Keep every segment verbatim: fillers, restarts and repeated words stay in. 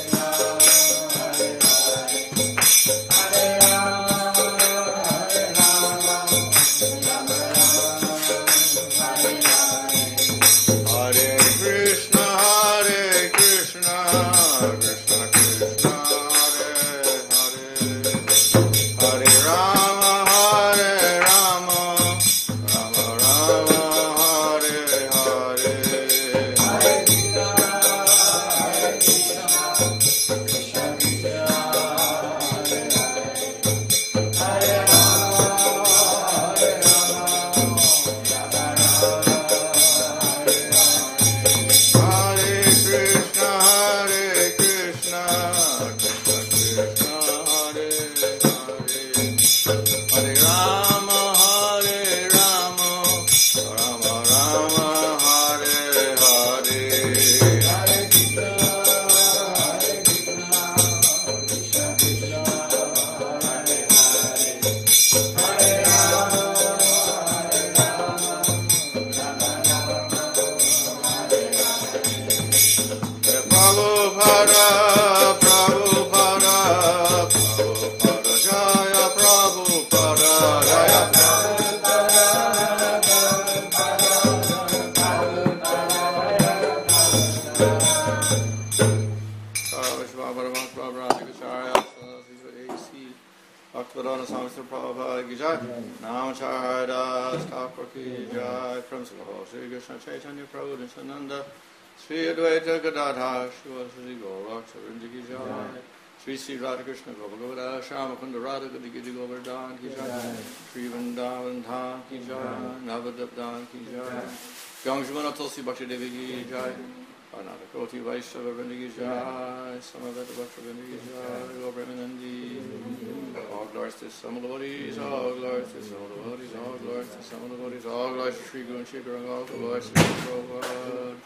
Chaitanya Prabhu Nityananda Sri Advaita Gadadhar Shivasri Gaura Charanjiki Jai Sri Sri Radhakrishna Gopagopala Shamakunda Radha Gadi Govardhan Ki Jai Sri Vrindavan Dham Ki Jai Navadabdan Ki Jai Gangshmana Tulsi Bhakti Devi Ki Jai Ananda Koti Vaishnava Vrindi Ki Jai Samaveta Bhakti Vrindi Ki Jai Gobramanandi All glories to some of the bodies, all glories to some of the bodies, all glories to some of the bodies, all glories to Sri Guru and Sri Guru, all glories to Sri Prabhupada.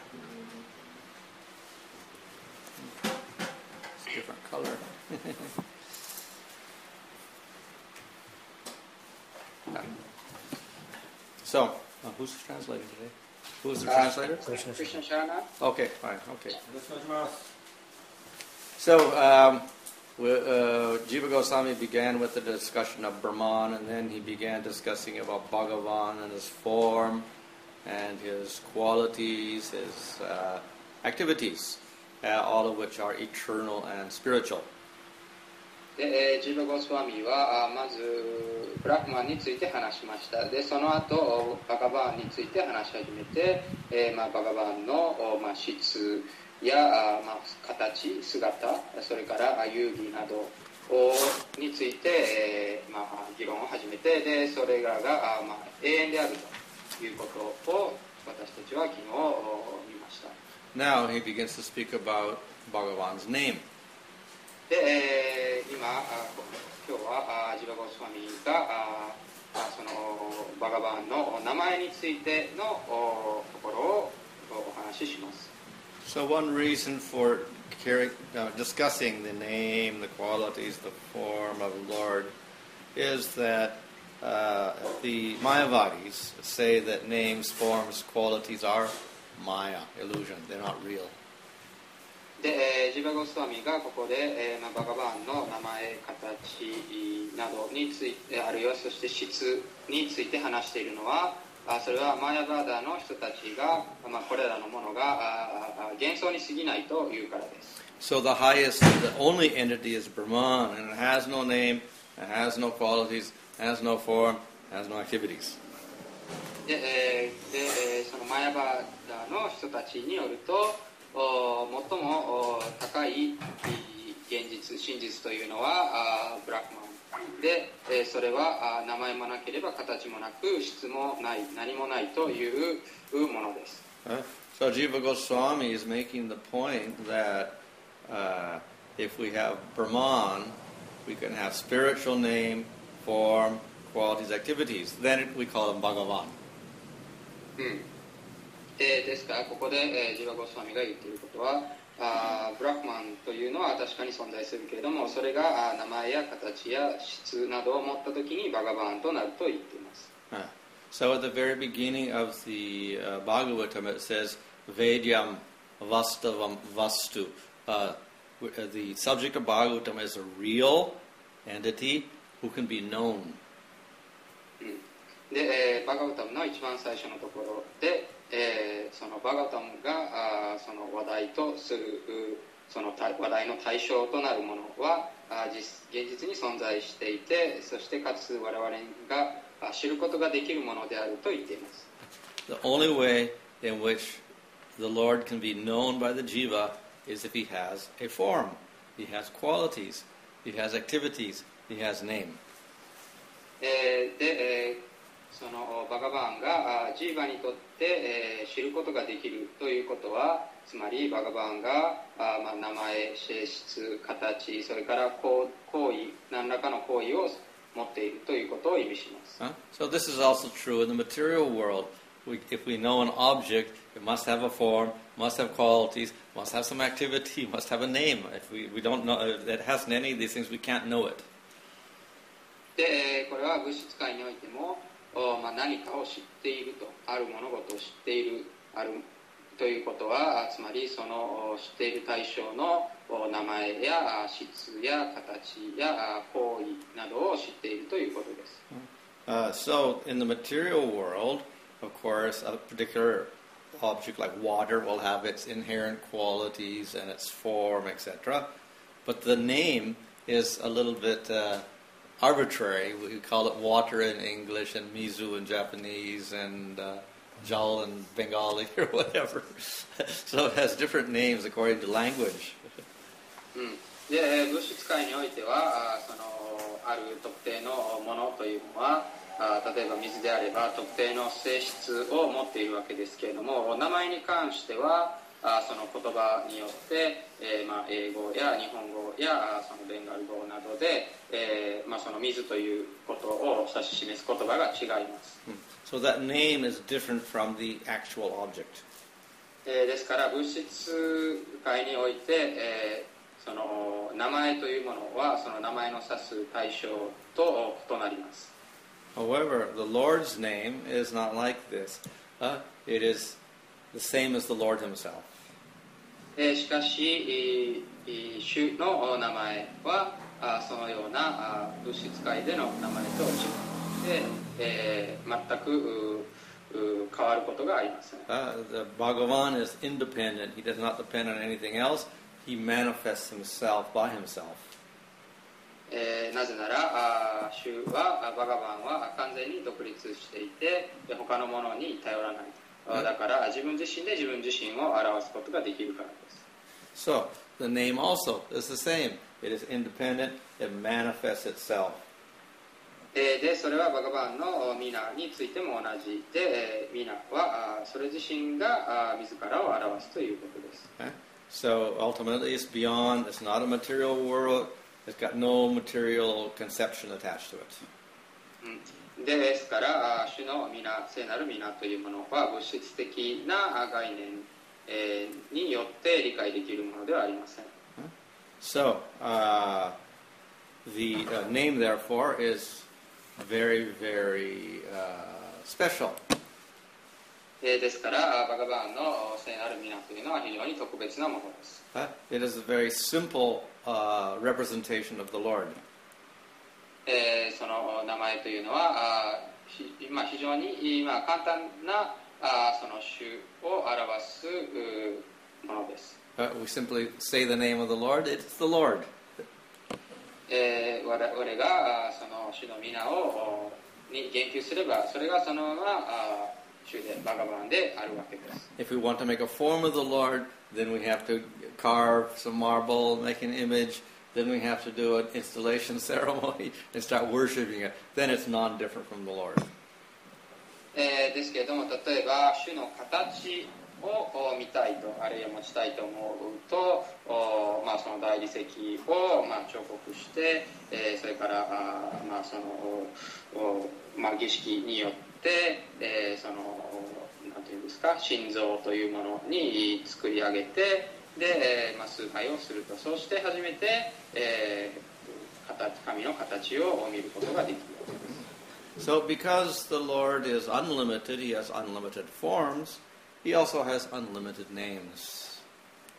It's a different color. So, uh, who's translating today? Who's the uh, translator? Krishna Sharana. Okay, fine, okay. So, um, Uh, Jiva Goswami began with the discussion of Brahman, and then he began discussing about Bhagavan and his form and his qualities, his uh, activities, uh, all of which are eternal and spiritual. で、ジーヴァ・ゴスワミはまずブラフマンについて話しました。で、その後バガバーンについて話し始めて、えーまあ、バガバーンの、まあ、質や、まあ、形、姿、それから遊戯などについて、えーまあ、議論を始めて、でそれらが、まあ、永遠であるということを私たちは昨日見ました。 Now he begins to speak about Bhagavan's name. で、えー、今、今日はジーヴァ・ゴスワミがそのバガバンの名前についてのところをお話しします。 So one reason for carry, uh, discussing the name, the qualities, the form of the Lord is that uh, the Mayavadis say that names, forms, qualities are Maya, illusion. They're not real. で、ジーヴァ・ゴスワミがここで、えーまあ、バガバンの名前、形などについて、あるいはそして質について話しているのは、それはマーヤバーダーの人たちが、まあ、これらのものが幻想に過ぎないというからです。 So the highest, the only entity is Brahman, and it has no name, it has no qualities, it has no form, it has no activities. で、えー、でそのマーヤバーダーの人たちによると、最も高い現実、真実というのはブラックマン。で、それは名前もなければ形もなく質もない何もないというものです。 So Jiva Goswami is making the point that uh, if we have Brahman, we can have spiritual name, form, qualities, activities. Then we call him Bhagavan. うん。で、ですからここで、えー、ジーヴァ・ゴスワミが言っていることは、あブラックマンというのは確かに存在するけれども、それが名前や形や質などを持ったときにバガバーンとなると言っています。 Uh, so at the very beginning of the uh, Bhagavatam it says Vedyam Vastavam Vastu. Uh, the subject of Bhagavatam is a real entity who can be known. で、えー、バガウタムの一番最初のところで、えー、そのバガウタムがあその話題とするその話題の対象となるものはあ実現実に存在していて、そしてかつ我々が知ることができるものであると言っています。 The only way in which the Lord can be known by the jiva is if he has a form, he has qualities, he has activities, he has name. えー、で、えーそのバガバーンがジーバにとって、えー、知ることができるということは、つまりバガバーンがあ、まあ、名前、性質、形、それから行為、何らかの行為を持っているということを意味します。 Huh? So this is also true in the material world. We, if we know an object, it must have a form, must have qualities, must have some activity, must have a name. If we, we don't know, if it hasn't any of these things, we can't know it. で、これは物質界においても、まあ、何かを知っていると、ある物事を知っているあるということは、つまりその知っている対象の名前や質や形や行為などを知っているということです。 Uh, so in the material world, of course, a particular object like water will have its inherent qualities and its form, et cetera. But the name is a little bit uh, arbitrary. We call it water in English and mizu in Japanese and uh, jal in Bengali or whatever. So it has different names according to language. うん、で、物質界においてはそのある特定のものというのは例えば水であれば特定の性質を持っているわけですけれども、名前に関してはあその言葉によって、えーまあ、英語や日本語やそのベンガル語などで、えーまあ、その水ということを指し示す言葉が違います。 So that name is different from the actual object. えー、ですから物質界において、えー、その名前というものはその名前の指す対象と異なります。 However, the Lord's name is not like this. Uh, it is the same as the Lord Himself. しかし、主の名前はそのような物質界での名前と違って、全く変わることがありません。 Uh, the Bhagavan is independent. He does not depend on anything else. He manifests himself by himself. えー、なぜなら主はバガバンは完全に独立していて他のものに頼らない。だから自分自身で自分自身を表すことができるからです。 So the name also is the same. It is independent. It manifests itself. で、それはバガバンの皆についても同じで、皆はそれ自身が自らを表すということです。 Okay? So ultimately, it's beyond. It's not a material world. It's got no material conception attached to it. うん、ですから主の皆、聖なる皆というものは物質的な概念、えー、によって理解できるものではありません。 So uh, the uh, name, therefore, is very, very uh, special. ですからバガバーンの聖なる皆というのは非常に特別なものです。 Uh, it is a very simple uh, representation of the Lord. えー、その名前というのは今非常に今簡単なあその主を表すものです。 Uh, we simply say the name of the Lord. It's the Lord. えー、我々がその主の皆をに言及すればそれがそのまま主でバガバンであるわけです。 If we want to make a form of the Lord, then we have to carve some marble, make an image. Then we have to do an installation ceremony and start worshiping it. Then it's non-different from the Lord. えー、ですけれども、例えば主の形を見たいと、あるいは持ちたいと思うと、まあ、その大理石を、まあ、彫刻して、えー、それからあ、まあそのまあ、儀式によって、えー、そのなんていうんですか、心臓というものに作り上げて、で、まあ、崇拝をすると、そうして初めて、えー、形神の形を見ることができるわけです。 So because the Lord is unlimited, He has unlimited forms, He also has unlimited names.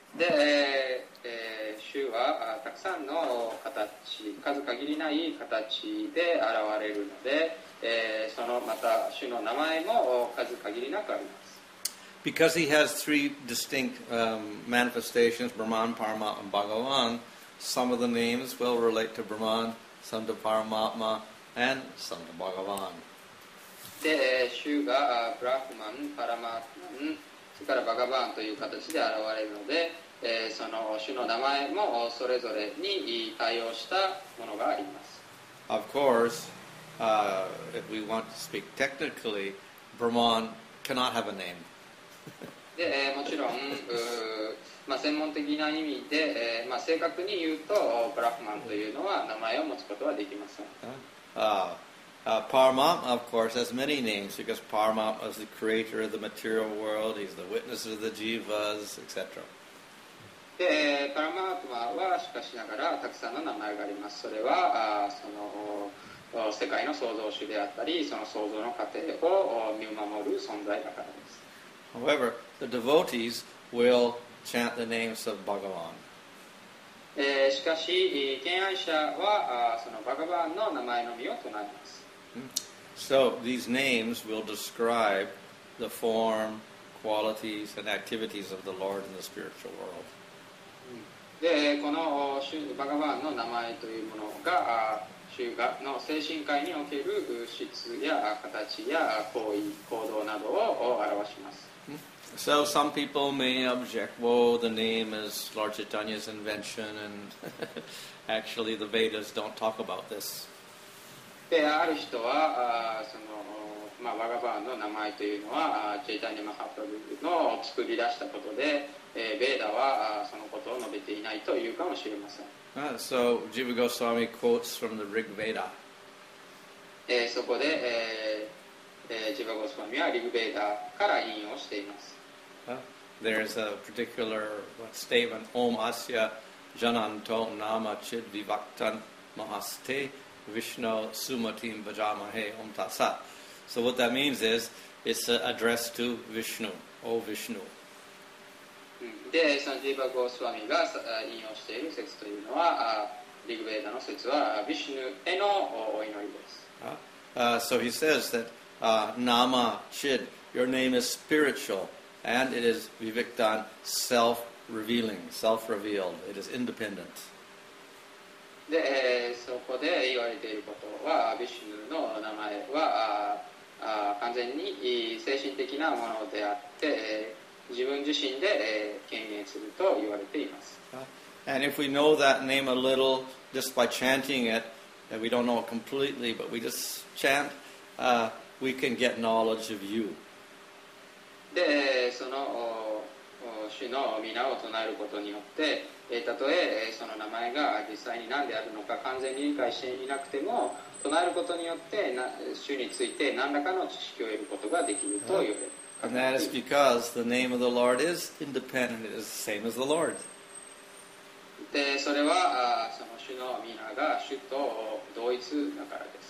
で、えーえー主はたくさんの形、数限りない形で現れるので、えーそのまた主の名前も数限りなくあります。 Because he has three distinct um, manifestations, Brahman, Paramatma, and Bhagavan, some of the names will relate to Brahman, some to Paramatma, and some to Bhagavan. で、主がブラフマン、パラマーマン、それからバガバーンという形で現れるので、えーその主の名前もそれぞれに対応したものがあります。 Of course, uh, if we want to speak technically, Brahman cannot have a name. で、えーもちろん、うーまあ、専門的な意味で、えーまあ、正確に言うと、ブラフマンというのは名前を持つことはできません。 Uh, uh, Paramatma, of course, has many names because Paramatma is the creator of the material world, he's the witness of the jivas, et cetera. で、パラマートマはしかしながらたくさんの名前があります。それはあその世界の創造主であったり、その創造の過程を見守る存在だからです。 However, the devotees will chant the names of Bhagavan. えーしかし、敬愛者はあそのバガバーンの名前のみを唱えます。 So these names will describe the form, qualities, and activities of the Lord in the spiritual world. で、この主バガバーンの名前というものがあ主がの精神界における質や形や行為、行動などを表します。 So some people may object, whoa, the name is Lord Chaitanya's invention, and actually the Vedas don't talk about this. で、ある人はあその、まあ、バガバーンの名前というのはあチェイタニア・マハプラブの作り出したことで、えー、ベーダはあそのことを述べていないというかもしれません。 Uh, so Jiva Goswami quotes from the Rig Veda. えーそこで、えーえージバゴスワミはリグベーダから引用しています。 Uh, there's a particular what, statement, Om Asya Jananto Nama Chid Vivaktan Mahaste Vishnu Sumatim Bhajamahe Om Tatsat. So what that means is, it's uh, addressed to Vishnu, O Vishnu. で、そのジーバゴスワミが引用している説というのは、リグベーダの説はビシュヌへのお祈りです。 Uh, uh, so he says that uh, Nama Chid, your name is spiritual, and it is Viviktan, self-revealing, self-revealed. It is independent. で、えーそこで言われていることは、ビシュヌの名前はああ完全に精神的なものであって、えー自分自身で、えー、権限すると言われています。 And if we know that name a little, just by chanting it, and we don't know it completely, but we just chant, uh, we can get knowledge of you. で、そのおお主の皆を唱えることによって、えーたとえその名前が実際に何であるのか完全に理解していなくても、唱えることによってな主について何らかの知識を得ることができると言われる。 And that is because the name of the Lord is independent. It is the same as the Lord. で、それはあその主の皆が主と同一だからです。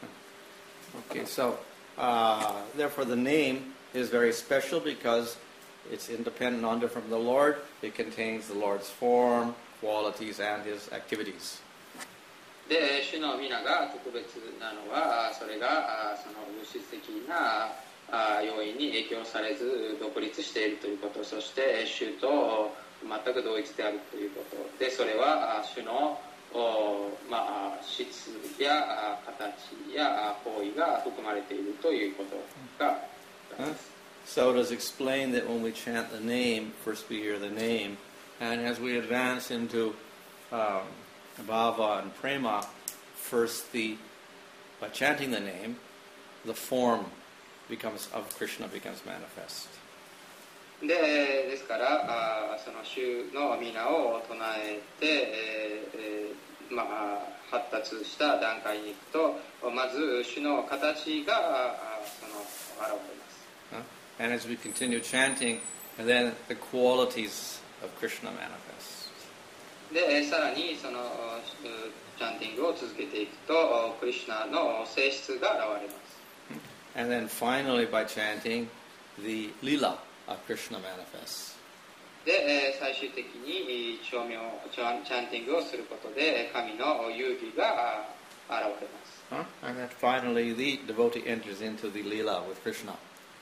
Okay, so uh, therefore the name is very special because it's independent on from the Lord. It contains the Lord's form, qualities, and His activities. で、主の皆が特別なのは、それがあその物質的なあ要因に影響されず独立しているということ、そして主と全く同一であるということで、それはあ主のお、まあ、質や形や行為が含まれているということがあります。 So it is explained that when we chant the name, first we hear the name, and as we advance into um, bhava and prema, first the by chanting the name, the form becomes of Krishna becomes manifest. で、ですからあその主の皆を唱えて、えーえーまあ、発達した段階に行くと、まず主の形があその現れます。 Huh? And as we continue chanting, and then the qualities of Krishna manifest. で、さらにそのチャンティングを続けていくと、クリシュナの性質が現れます。 And then finally by chanting, the lila of Krishna manifests. で、えー、最終的に称名チャンティングをすることで神の遊戯が現れます。 Huh? And then finally, the devotee enters into the lila with Krishna.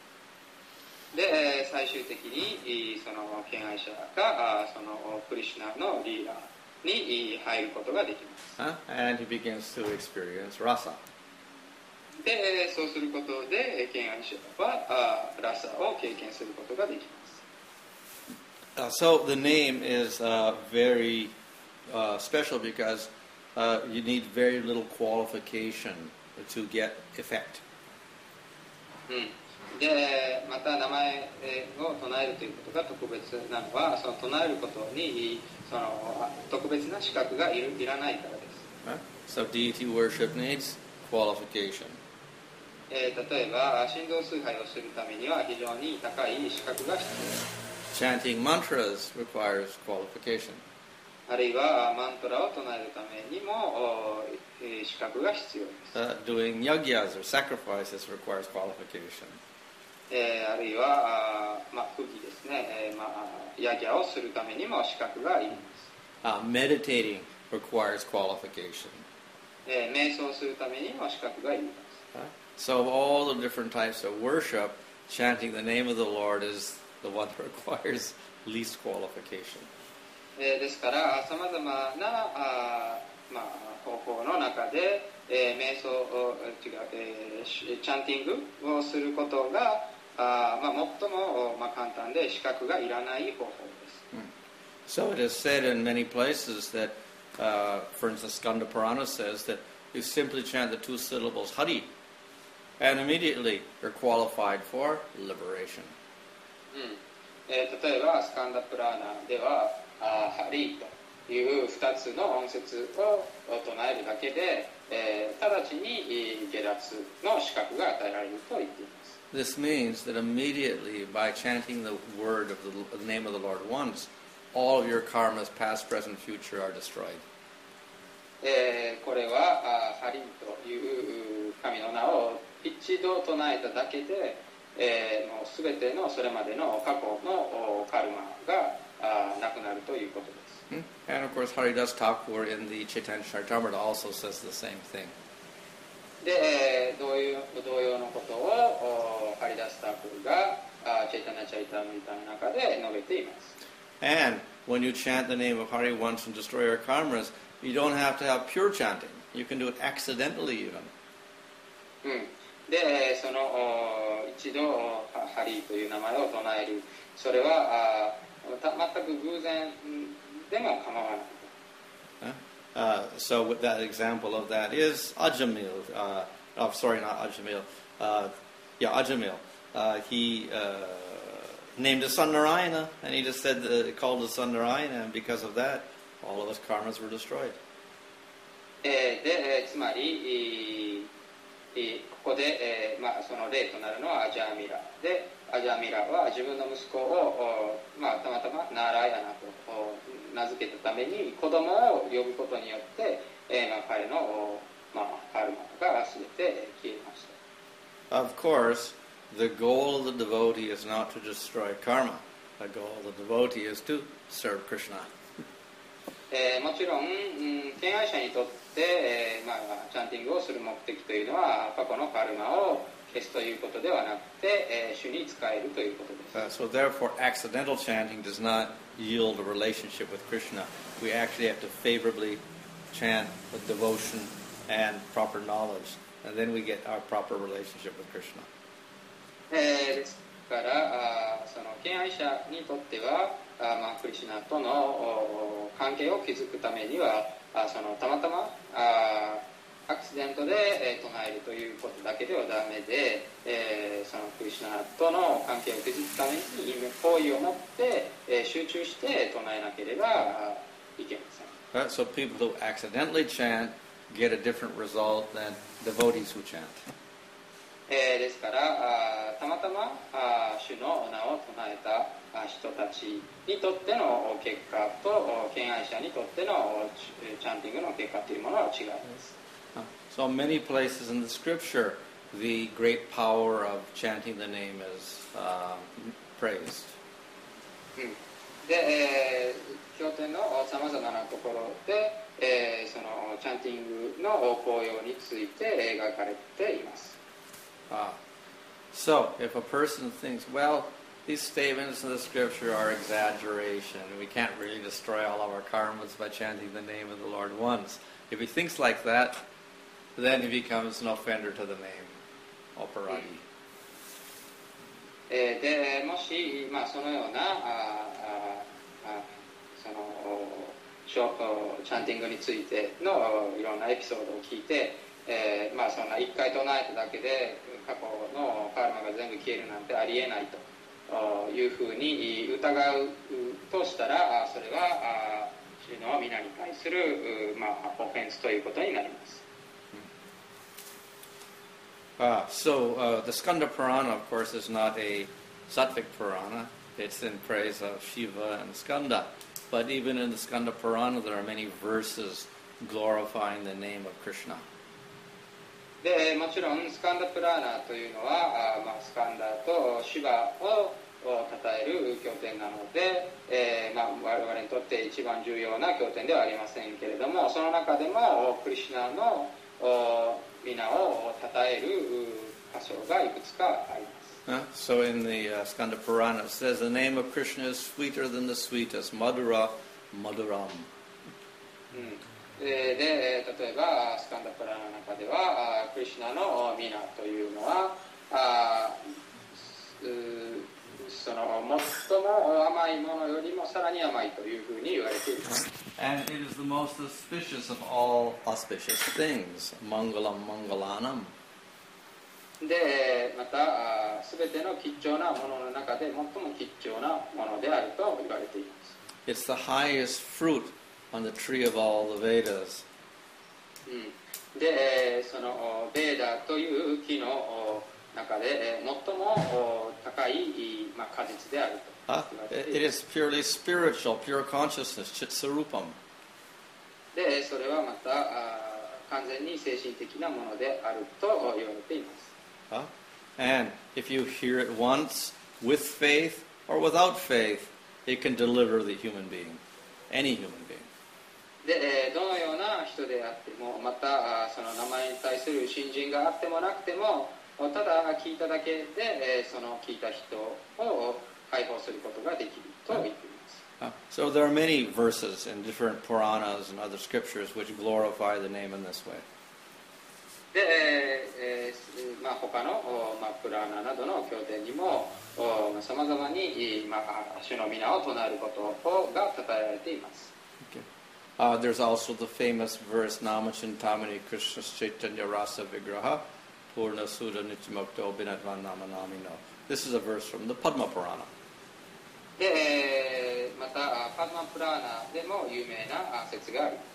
で、最終的にその敬愛者がそのクリシュナのリーラに入ることができます。 Huh? And he begins to experience rasa. で、そうすることで敬愛者はラサを経験することができます。 Uh, so the name is uh, very uh, special because uh, you need very little qualification to get effect. うん、で、また名前を唱えるということが特別なのは、その唱えることにその特別な資格がいる、いらないからです。 Huh? So deity worship needs qualification. えー、例えば神道崇拝をするためには非常に高い資格が必要です。 Chanting mantras requires qualification. あるいはマントラを唱えるためにも資格が必要です。 Uh, doing yagyas or sacrifices requires qualification. えー、あるいはあ、まあ、空気ですね、えーまあ、ヤギャをするためにも資格がいります。 Uh, meditating requires qualification. えー、瞑想するためにも資格がいります。 Uh, so of all the different types of worship, chanting the name of the Lord is the one that requires least qualification. えー、ですからさまざまなあ、まあ、方法の中で、えー、瞑想を違う、えー、チャンティングをすることがあ、まあ、最も、まあ、簡単で資格がいらない方法です。 So it is said in many places that, uh, for instance, Skanda Purana says that you simply chant the two syllables Hari, and immediately you're qualified for liberation. うんえー、例えばスカンダプラーナではあハリーというふたつの音節を唱えるだけで、えー、直ちに下脱の資格が与えられると言っています。 This means that immediately by chanting the word of the, the name of the Lord once, all of your karmas, past, present, future, are destroyed. えー、これはハリーという神の名を一度唱えただけでえー、もう全てのそれまでの過去のカルマがあなくなるということです。 And of course, Haridas Thakur in the Chaitanya Charitamrita also says the same thing. で、えー、同様、同様のことをハリダスタクルがチェイタナチャイタムリタの中で述べています。 And when you chant the name of Hari once and destroy your karmas, you don't have to have pure chanting. You can do it accidentally even. うんで、その一度ハリーという名前を唱える、それは全く偶然でも構わない。 Uh, so with that example of that is Ajamil. Uh, oh, sorry, not Ajamil. Uh, yeah, Ajamil. Uh, he uh, named his son Narayana, and he just said that, called his son Narayana, and because of that, all of his karmas were destroyed. えー、で、つまりここで、えーまあ、その例となるのはアジャーミラで、アジャーミラは自分の息子を、まあ、たまたまナーラヤナと名付けたために子供を呼ぶことによって、えーまあ、彼の、まあ、カルマが全て消えました。 Of course, the goal of the devotee is not to destroy karma. The goal of the devotee is to serve Krishna. えー、もちろん、うん、敬愛者にとって、えーまあ、チャンティングをする目的というのは過去のカルマを消すということではなくて、えー、主に仕えるということです。 Uh, so therefore, accidental chanting does not yield a relationship with Krishna. We actually have to favorably chant with devotion and proper knowledge, and then we get our proper relationship with Krishna. えー、ですからあその敬愛者にとってはあ、まあ、クリシュナとの関係を築くためにはあそのたまたまあアクシデントで、えー、唱えるということだけではダメで、えー、そのクリシュナとの関係を築くために好意を持って、えー、集中して唱えなければいけません。 Uh, so people who accidentally chant get a different result than devotees who chant. えー、ですからあたまたまあ主の名を唱えた人たちにとっての結果と敬愛者にとってのチャンティングの結果というものは違います。 So many places in the scripture, the great power of chanting the name is uh, praised. うんで、えー、経典のさまざまなところで、えー、そのチャンティングの効用について描かれています。 Ah. So, if a person thinks, well, these statements in the scripture are exaggeration, we can't really destroy all of our karmas by chanting the name of the Lord once. If he thinks like that, then he becomes an offender to the name, Oparagi. えー、でもし、まあ、そのようなああそのチャンティングについてのいろんなエピソードを聞いて、えーまあ、そんな一回唱えただけで過去のカルマが全部消えるなんてありえないというふうに疑うとしたら、それは主の皆に対する、まあ、オフェンスということになります。 Uh, so uh, the Skanda Purana, of course, is not a Sattvic Purana. It's in praise of Shiva and Skanda. But even in the Skanda Purana, there are many verses glorifying the name of Krishna. でもちろんスカンダプラーナというのは、あまあ、スカンダとシュバを称える経典なので、えーまあ、我々にとって一番重要な経典ではありませんけれども、その中でもクリシュナの皆を称える箇所がいくつかあります。 Uh, so in the uh, Skanda Purana it says the name of Krishna is sweeter than the sweetest, Madhura Madhuram. うんで, で例えばスカンダプラの中ではクリシュナの皆というのはあその最も甘いものよりもさらに甘いというふうに言われています。 And it is the most auspicious of all auspicious things, Mangalam Mangalanam. でまたすべての吉祥なものの中で最も吉祥なものであると言われています。 It's the highest fruit on the tree of all the Vedas. うん、で、そのベーダという木の中で最も高い、まあ、果実であると。 Uh, it is purely spiritual, pure consciousness, Chitsarupam. で、それはまた完全に精神的なものであると言われています。 Uh, and if you hear it once with faith or without faith, it can deliver the human being, any human being. でどのような人であっても、またその名前に対する信心があってもなくても、ただ聞いただけでその聞いた人を解放することができると言っています。 Uh, so there are many verses in different Puranas and other scriptures which glorify the name in this way. で、えーまあ、他の、まあ、プラーナなどの経典にもさまざまに、まあ、主の皆を唱えることが称えられています。 Okay. Uh, there's also the famous verse Namachintamani Krishna Chaitanya Rasa Vigraha Purna Sudha Nityamukto Binatvan Namanamino. This is a verse from the Padma Purana. で、またパドマプラーナでも有名な説があります。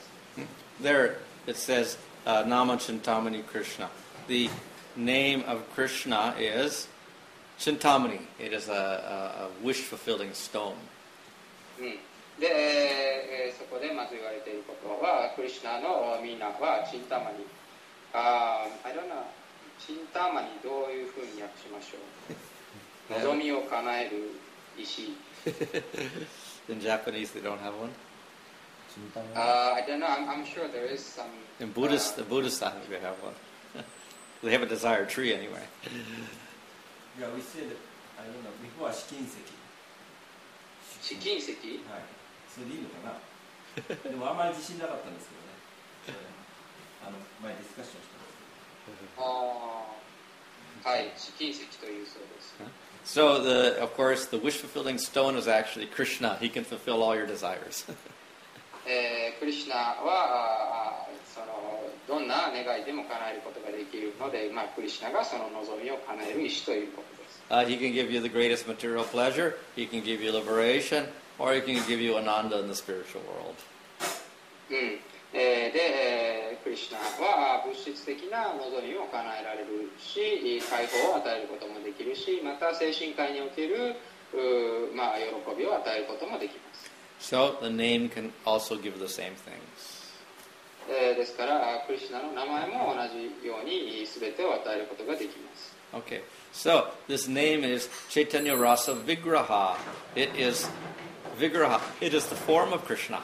There it says uh, Namachintamani Krishna. The name of Krishna is Chintamani. It is a, a, a wish-fulfilling stone. うんで、えー、そこでまず言われていることは、クリシュナのみんなはチンタマニ。ああ、I don't know。チンタマニどういうふうに訳しましょう。望みを叶える石。 In Japanese, they don't have one. Uh, I don't know. I'm, I'm sure there is some. In Buddhist, uh, the Buddhist, I think they have one. They have a desired tree anyway. Yeah, we said, I don't know, before 試金石。 試金石？ はい。それでいいのかな。でもあんまり自信なかったんですけどね。あの前ディスカッションしたんですけど。 ああ、はい、試金石というそうです。 So the, of course, the wish-fulfilling stone is actually Krishna. He can fulfill all your desires. えー、クリシュナはそのどんな願いでも叶えることができるので、まあ、クリシュナがその望みを叶える石ということです。 Uh, he can give you the greatest material pleasure. He can give you liberation. Or he can give you ananda in the spiritual world. うんえー、で、えー、クリシュナは物質的な望みを叶えられるし、解放を与えることもできるし、また精神界における、まあ、喜びを与えることもできます。 So the name can also give the same things. えー、ですからクリシュナの名前も同じように全てを与えることができます。 Okay, so this name is Chaitanya Rasa Vigraha. It is Vigraha, it is the form of Krishna.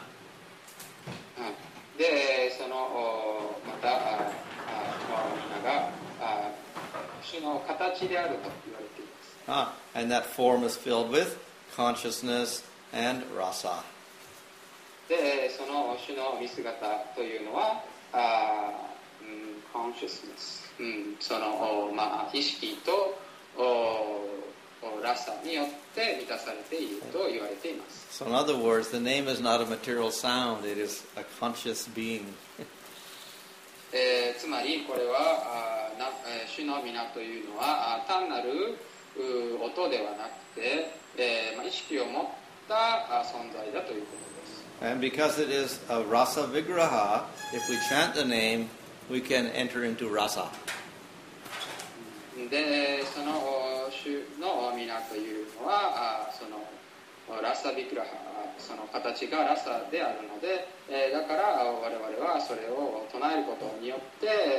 で、そのおまた、ああみんながあ主の形であると言われています。 Ah, and that form is filled with consciousness and rasa. で、その主の見姿というのは、あ、うん、consciousness、うん、その、おまあ、意識とおラサによって満たされていると言われています。 So in other words, the name is not a material sound, it is a conscious being. えー、つまりこれはあな、えー、主の皆というのはあ単なる音ではなくて、えーまあ、意識を持ったあ存在だということです。 And because it is a rasa vigraha, if we chant the name, we can enter into rasa. で、その主の皆というのはあそのラサビクラハ、その形がラサであるので、えー、だから我々はそれを唱えることによって、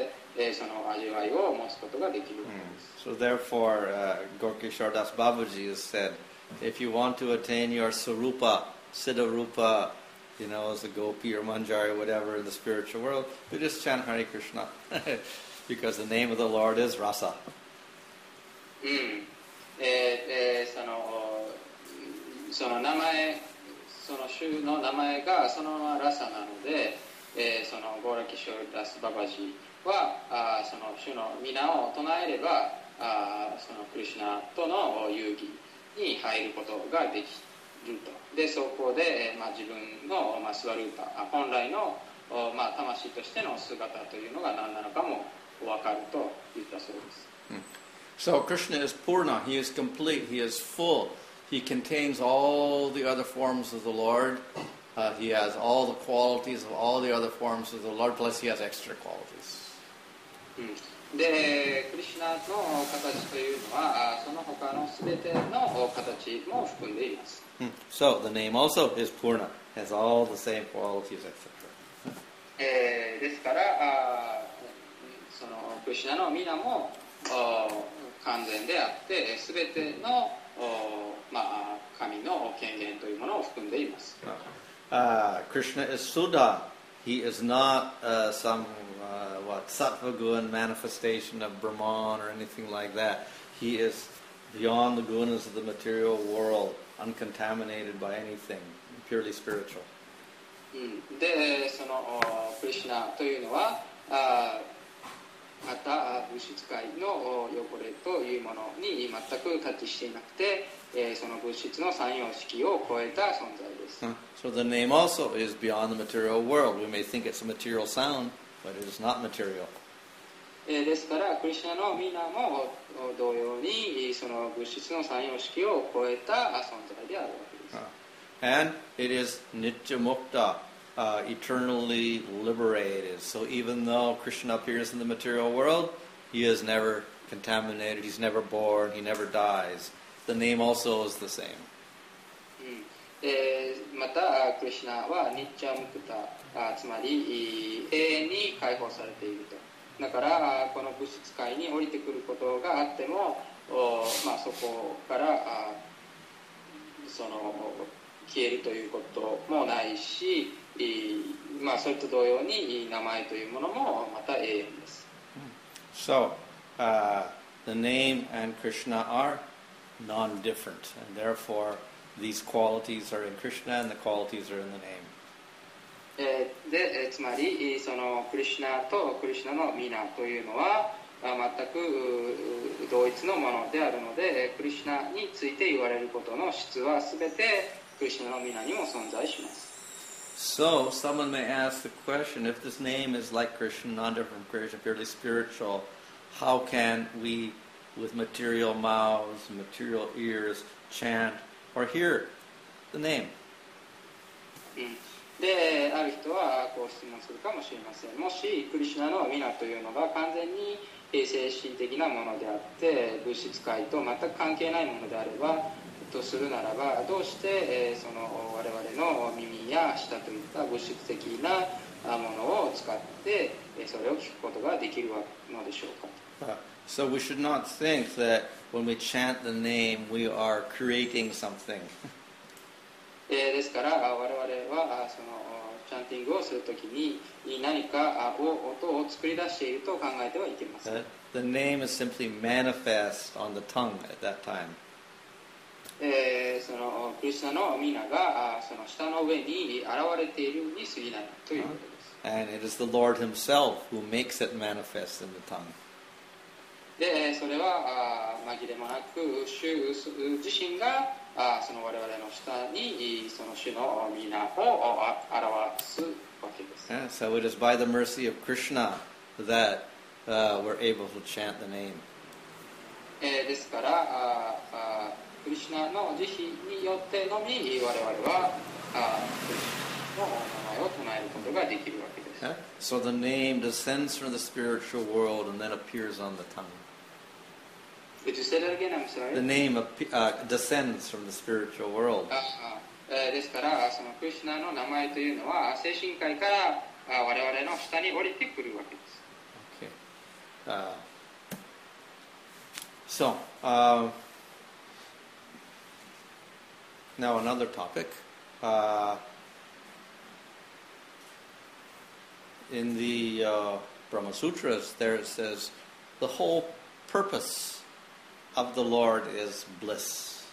えー、その味わいを持つことができるわけです。 So therefore, uh, Gorkishore Das Babaji has said, if you want to attain your sarupa, siddharupa, you know, as a gopi or manjari or whatever in the spiritual world, you just chant Hare Krishna. Because the name of the Lord is rasa. うん、えーえー、そのその名前、その主の名前がそのままラサなので、えー、そのゴーラキショルダスババジはあその主の皆を唱えればあそのクリシュナとの遊戯に入ることができると。でそこで、えーまあ、自分の、まあ、スワルーパ本来の、まあ、魂としての姿というのが何なのかも分かると言ったそうです。 Hmm. So Krishna is Purna, he is complete, he is full. He contains all the other forms of the Lord. Uh, he has all the qualities of all the other forms of the Lord, plus he has extra qualities. うん、で、クリシュナの形というのは、その他のすべての形も含んでいます。 Hmm. So the name also is Purna, has all the same qualities, et cetera. えー、ですからあ、そのクリシュナの皆も完全であって、すべてのまあ、神の権限というものを含んでいます。 Uh, Krishna is Suddha. He is not uh, some uh, what sattva gun manifestation of Brahman or anything like that. He is beyond the gunas of the material world, uncontaminated by anything, purely spiritual. うん、で、そのクリシュナというのは、あまた物質界の汚れというものに全くタッチしていなくて、えー、その物質の三様式を超えた存在です。 Huh. So the name also is beyond the material world. We may think it's a material sound, but it is not material. えー、ですからクリシュナの皆も同様にその物質の三様式を超えた存在であるわけです。 Huh. And it is nitya mukta. Uh, eternally liberated. So even though Krishna appears in the material world, he is never contaminated, he's never born, he never dies. The name also is the same. うんえー、またクリシュナはニッチャムクタ、あつまり永遠に解放されていると。だからこの物質界に降りてくることがあっても、まあ、そこからあその消えるということもないし、まあ、それと同様に名前というものもまた永遠です。 So, uh, the name and Krishna are non-different, and therefore these qualities are in Krishna and the qualities are in the name. えー、で、えー、つまりそのクリシュナとクリシュナの皆というのは全く同一のものであるので、クリシュナについて言われることの質はすべてクリシュナの皆にも存在します。 So, someone may ask the question, if this name is like Krishna, non-different from Krishna, purely spiritual, how can we, with material mouths, material ears, chant or hear the name? うんで、ある人はこう質問するかもしれません。もしクリシュナの皆というのが完全に精神的なものであって物質界と全く関係ないものであればとするならば、どうして、えー、その我々の耳や舌といった物質的なものを使ってそれを聞くことができるのでしょうか。 Uh, so we should not think that when we chant the name we are creating something. えーですから我々はそのチャンティングをするときに何かを音を作り出していると考えてはいけません。 The name is simply manifest on the tongue at that time. えーそのクリスナの皆がその舌の上に現れているに過ぎないということです。 And it is the Lord Himself who makes it manifest in the tongue. でそれは紛れもなく主自身がその我々の下にその主の皆を表すわけです。 Yeah, so it is by the mercy of Krishna that uh, we're able to chant the name. えーですからああクリシュナの慈悲によってのみ我々はあクリシュナの名前を唱えることができるわけです。 Yeah? So the name descends from the spiritual world and then appears on the tongue. Could you say that again? I'm sorry. The name of, uh, descends from the spiritual world. ああえーですからそのクリシュナの名前というのは精神界からあ我々の下に降りてくるわけです。 Okay. Uh, so, uh, now another topic. Uh, in the uh, Brahma Sutras, there it says, the whole purpose of the Lord is bliss.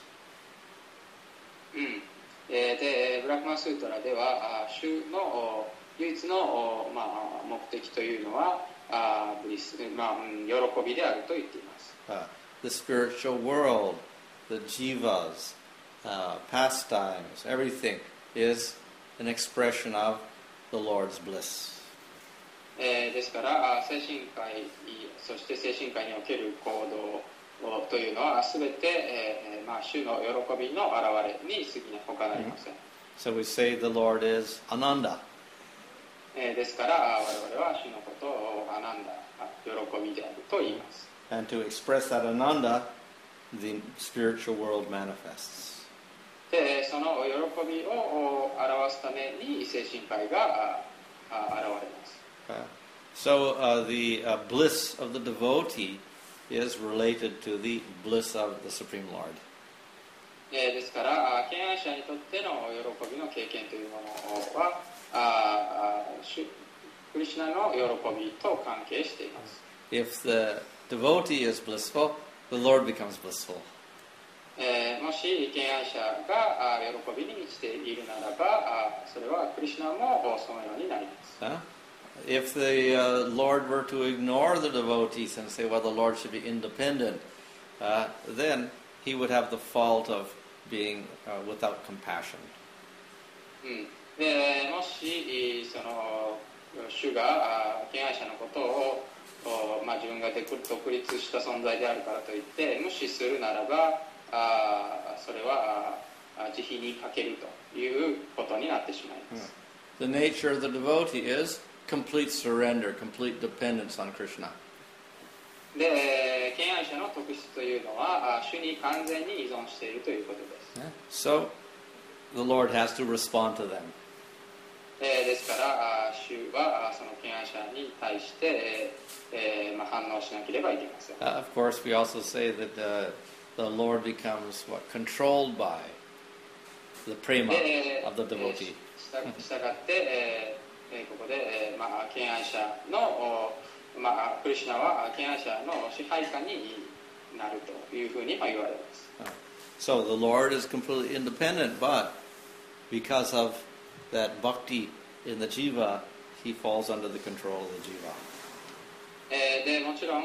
うんえーでブラフマスートラではあ主の唯一の、まあ、目的というのはあブリス、まあ、喜びであると言っています。 Uh, the spiritual world, the jivas, uh, pastimes, everything is an expression of the Lord's bliss. えーですから精神界そして精神界における行動というのは全て、えーまあ、主の喜びの表れに過ぎな他なりません。 So we say the Lord is Ananda. えーですから我々は主のことをアナンダ喜びであると言います。 And to express that Ananda, the spiritual world manifests. でその喜びを表すために精神界があ現れます。 Uh, so uh, the uh, bliss of the devotee is related to the bliss of the Supreme Lord. えーですから敬愛者にとっての喜びの経験というものはあ主クリシュナの喜びと関係しています。 If the devotee is blissful, the Lord becomes blissful. えーもし敬愛者があ喜びに満ちているならばあそれはクリシュナもそのようになります。 Huh? If the uh, Lord were to ignore the devotees and say, well, the Lord should be independent, uh, then he would have the fault of being uh, without compassion. うんでもしその主が敬愛者のことを、まあ、自分が独立した存在であるからといって無視するならばあそれは慈悲に欠けるということになってしまいます。 The nature of the devotee is complete surrender, complete dependence on Krishna. で敬愛者の特質というのは主に完全に依存しているということです。 So the Lord has to respond to them. えーですから主はその敬愛者に対して、えーまあ、反応しなければいけません。 Uh, of course, we also say that uh, the Lord becomes what controlled by the prema of the devotee. したがって、えー、ここで、えーまあ、敬愛者の、まあ、クリシュナは敬愛者の支配下になるというふうに言われます。 So the Lord is completely independent, but because of that bhakti in the jiva, he falls under the control of the jiva. えー、でもちろん、うん、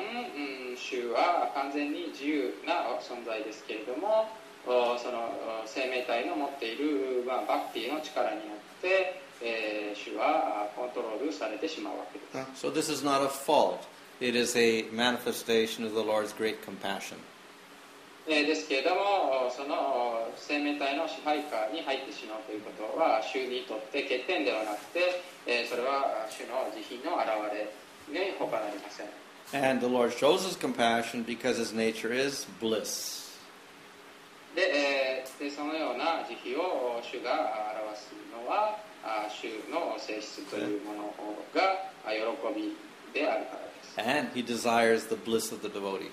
主は完全に自由な存在ですけれども、その生命体の持っている、まあ、バクティの力によって、えー、主はコントロールされてしまうわけです。 So this is not a fault. It is a manifestation of the Lord's great compassion. えー、ですけれども、その生命体の支配下に入ってしまうということは主にとって欠点ではなくて、えー、それは主の慈悲の表れに他なりません。 And the Lord shows his compassion because his nature is bliss. で、えー、でそのような慈悲を主が表すのは主の性質というものが喜びであるからです。 And he desires the bliss of the devotee.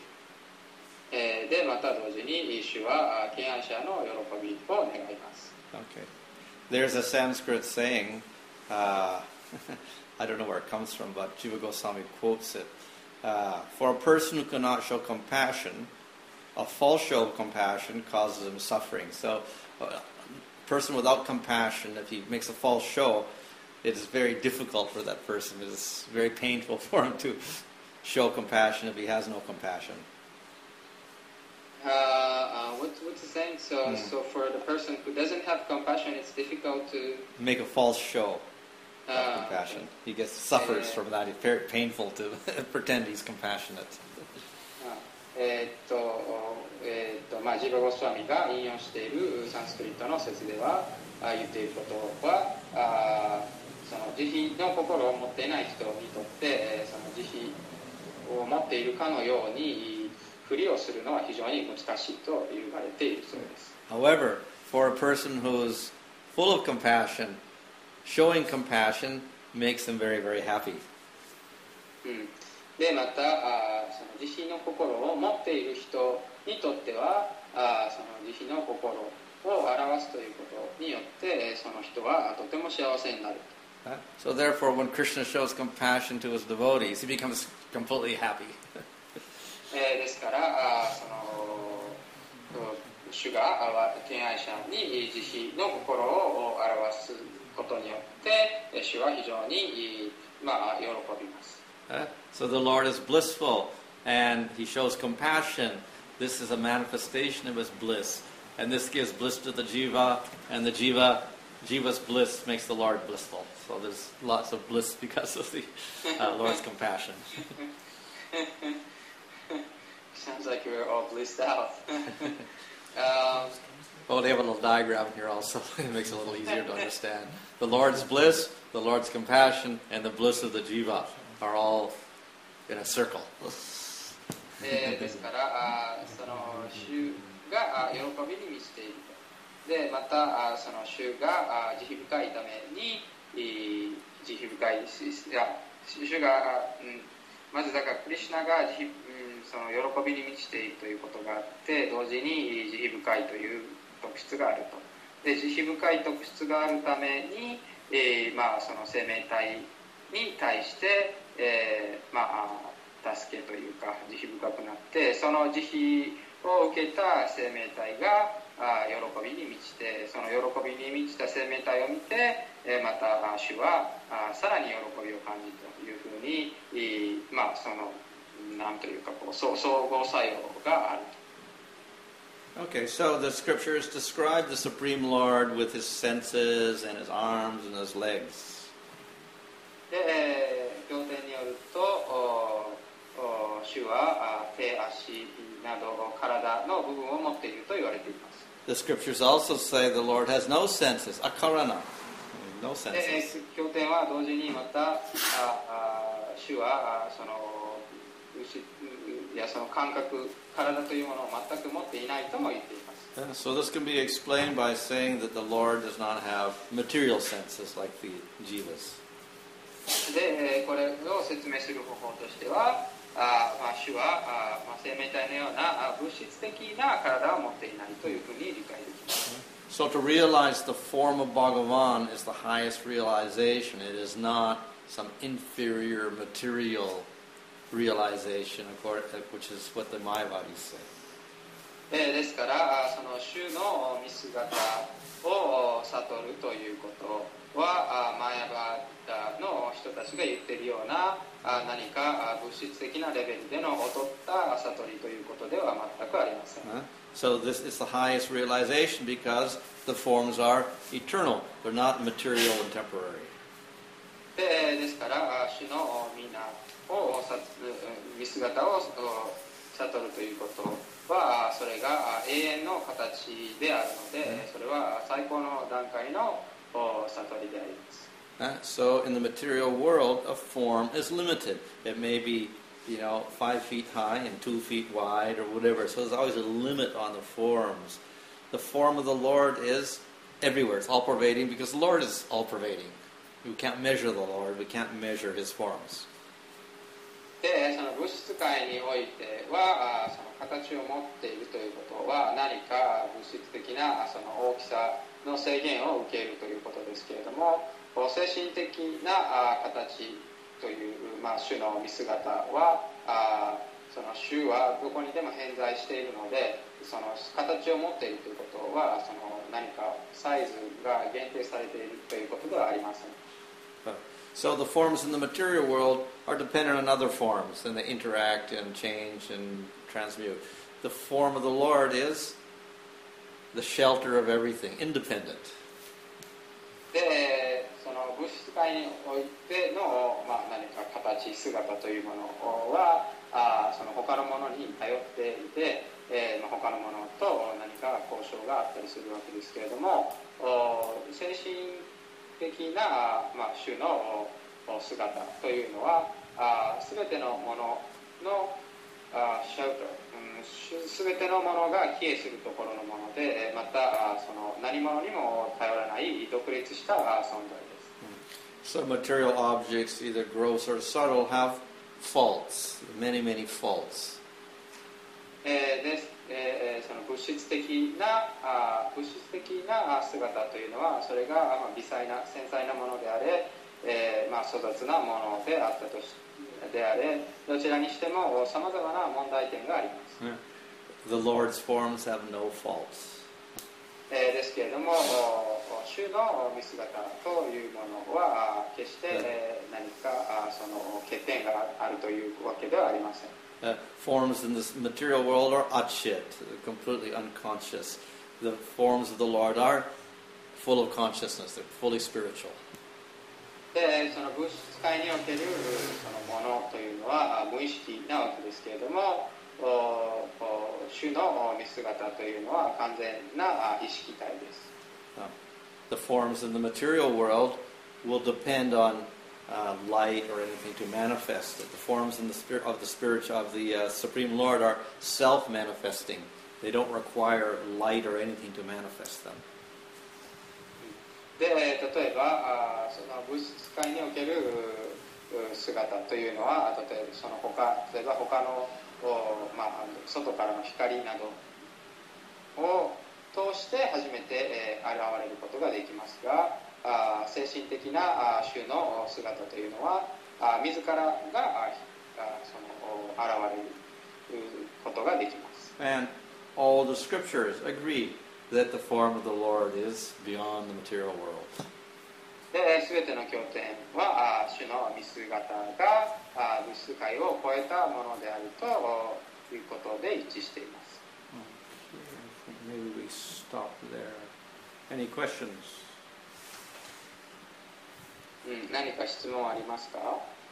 えー、でまた同時に主は敬愛者の喜びを願います。 Okay. There's a Sanskrit saying, uh, I don't know where it comes from, but Jiva Goswami quotes it. Uh, for a person who cannot show compassion, a false show of compassion causes him suffering. So a person without compassion, if he makes a false show, it is very difficult for that person. It is very painful for him to show compassion if he has no compassion. Uh, uh, what, what's the saying? So, Mm. so for the person who doesn't have compassion, it's difficult to Make a false show of uh, compassion. He gets suffers Uh, from that. It's very painful to pretend he's compassionate. あえーっとえーっとまあ、ジーバ・ゴスワミが引用しているサンスクリットの説ではあ言っていることはあその慈悲の心を持っていない人にとって、えーその慈悲を持っているかのようにふりをするのは非常に難しいと言われているそうです。 However, for a person who's full of compassion, showing compassion makes them very, very happy. うんでまたあその慈悲の心を持っている人にとってはあその慈悲の心を表すということによってその人はとても幸せになる。 Huh? So therefore, when Krishna shows compassion to his devotees, he becomes completely happy. えーですからあその主があ敬愛者に慈悲の心を表すことによって主は非常に、まあ、喜びます。 Huh? So the Lord is blissful, and he shows compassion. This is a manifestation of his bliss. And this gives bliss to the jiva, and the jiva, jiva's bliss makes the Lord blissful. So there's lots of bliss because of the uh, Lord's compassion. Sounds like we're all blissed out. um, Oh, they have a little diagram here also. It makes it a little easier to understand. The Lord's bliss, the Lord's compassion, and the bliss of the jiva are all in a circle. えーですからあその主があ喜びに満ちていると。でまたあその主があ慈悲深いためにい慈悲深いいや主が、うん、まずだからクリシュナが慈悲、うん、その喜びに満ちているということがあって同時に慈悲深いという特質があると。で慈悲深い特質があるために、えーまあ、その生命体に対して、えーまあ助けというか慈悲深くなってその慈悲を受けた生命体があ喜びに満ちてその喜びに満ちた生命体を見て、えまた主はあさらに喜びを感じるというふうに、まあそのなんというかこう相互作用があると。 Okay, so the scriptures describe the Supreme Lord with his senses and his arms and his legs. で、えー、経典によるとお主は手足など体の部分を持っていると言われています。 The scriptures also say the Lord has no senses, akarana, no で senses. 経典は同時にまたああ主はその牛いやその感覚体というものを全く持っていないとも言っています。 Yeah, so this can be explained by saying that the Lord does not have material senses like the jivas. でこれを説明する方法としてはあ、まあ、主はあ、まあ、生命体のような物質的な体を持っていないというふうに理解できます。 So to realize the form of Bhagavan is the highest realization. It is not some inferior material realization, which is what the Mayavadis say. ですからその主の見姿を悟るということはマヤバダの人たちが言っているような何か物質的なレベルでの劣った悟りということでは全くありません。 So this is the highest realization because the forms are eternal. They're not material and temporary. でですから主の皆を見姿を悟るということはそれが永遠の形であるのでそれは最高の段階の悟りであります。 Uh, so in the material world, a form is limited. It may be, you know, five feet high and two feet wide or whatever. So there's always a limit on the forms. The form of the Lord is everywhere. It's all-pervading because the Lord is all-pervading. We can't measure the Lord. We can't measure His forms. でその物質界においてはその形を持っているということは何か物質的なその大きさの制限を受けるということですけれども、精神的な形という、まあ、主の見姿は、あその主はどこにでも偏在しているので、その形を持っているということは、その何かサイズが限定されているということではありません。 So the forms in the material world are dependent on other forms, and they interact and change and transmute. The form of the Lord is the shelter of everything, independent. で、その物質界においての、まあ、何か形、姿というものは、あその他のものに頼っていて、えーまあ、他のものと何か交渉があったりするわけですけれども、精神的な、まあ、主の姿というのは、すべてのもののシェルター、すべてのものが帰依するところのもので、またその何者にも頼らない独立した存在です。 So material objects, either gross or subtle, have faults, many, many faults. えーですえー、その物質的なあ物質的な姿というのは、それが、まあ、微細な繊細なものであれ、えーまあ、粗雑なものであったとしであれ、どちらにしてもさまざまな問題点があります。 Yeah. The Lord's forms have no faults. えー、ですけれども、主の見姿というものは決して、えー、何かその欠点があるというわけではありません。 Uh, forms in this material world are achit, completely unconscious. The forms of the Lord are full of consciousness, they're fully spiritual. で、その物質界におけるそのものというのは無意識なわけですけれども、主の見姿というのは完全な意識体です。 Uh, the forms in the material world will depend on Uh, light or anything to manifest it. The forms in the spirit of the spirit of the uh, Supreme Lord are self-manifesting. They don't require light or anything to manifest them. で、例えば、その物質界における姿というのは、例えばその他、例えば他の、まあ、外からの光などを通して初めて、えー、現れることができますが、あ精神的な主の姿というのはあ自らがあその現れることができます。 And all the scriptures agree that the form of the Lord is beyond the material world. で、すべての経典は主の見姿が物質界を超えたものであるということで一致しています。 Maybe we stop there. Any questions? うん、何か質問ありますか？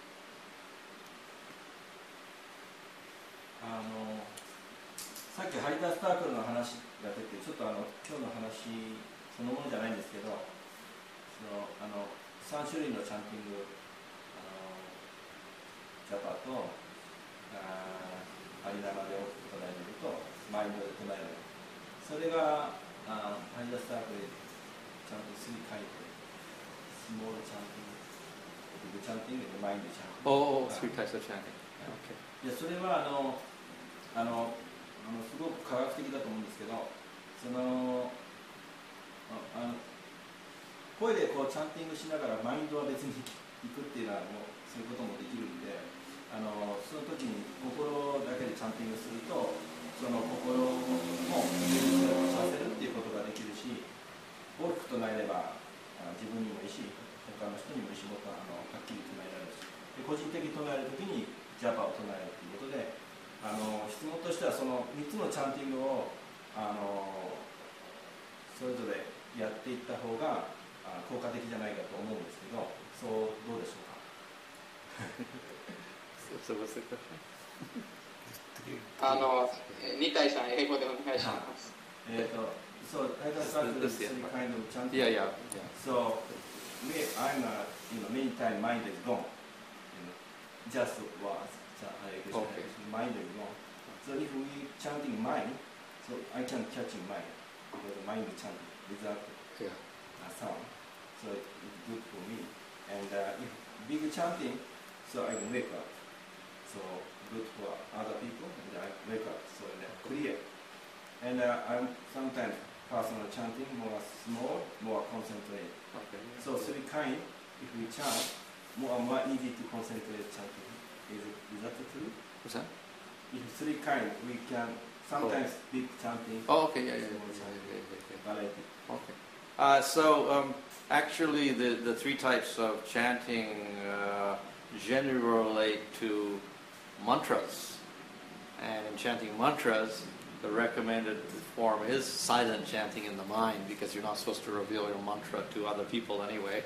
あのさっきハイダースタークルの話が出て、ちょっとあの今日の話そのものじゃないんですけど、そのあのさん種類のチャンティング、あのジャパとあアリナマで大きく唱えるとマインドで唱える、それがあハイダースタークルでちゃんとすり書いて、スモールチャンティング、ビッグチャンティングでマインドチャンティング。 Oh, three types of chanting. Okay. いやそれはあのあのあのすごく科学的だと思うんですけど、そのああの声でこうチャンティングしながらマインドは別に行くっていうのはもうそういうこともできるんで、あのその時に心だけでチャンティングすると、その心も充実させるっていうことができるし、大きく唱えれば自分にもいいし、他の人にもいいし、もっとあのはっきり唱えられるし、で個人的に唱える時にジャパを唱えるということで、あの質問としてはそのみっつのチャンティングをあのそれぞれやっていった方が効果的じゃないかと思うんですけど、そうどうでしょうか？ So what's the question? あのに対さん英語でお願いします。 えっと、so I just started this kind of chanting. Yeah, yeah, yeah. So me, I'm a, you know, many times mind is gone. You know, just words. Okay. Mind is gone. So if we chanting mind, so I can catch in mind because the mind is chanting without yeah. a sound. So it's good for me. And uh, if big chanting, so I can wake up. So good for other people, and I wake up so they're clear. And uh, I'm sometimes personal chanting, more small, more concentrated. Okay. So three kind, if we chant, more more easy to concentrate chanting. Is it, is that true? What's that? If three kind, we can sometimes oh. big chanting. Oh, okay, yeah, yeah, yeah, yeah, yeah, yeah. Variety. Okay. Uh, so um, actually, the the three types of chanting uh, generally relate to mantras, and in chanting mantras, the recommended form is silent chanting in the mind, because you're not supposed to reveal your mantra to other people anyway.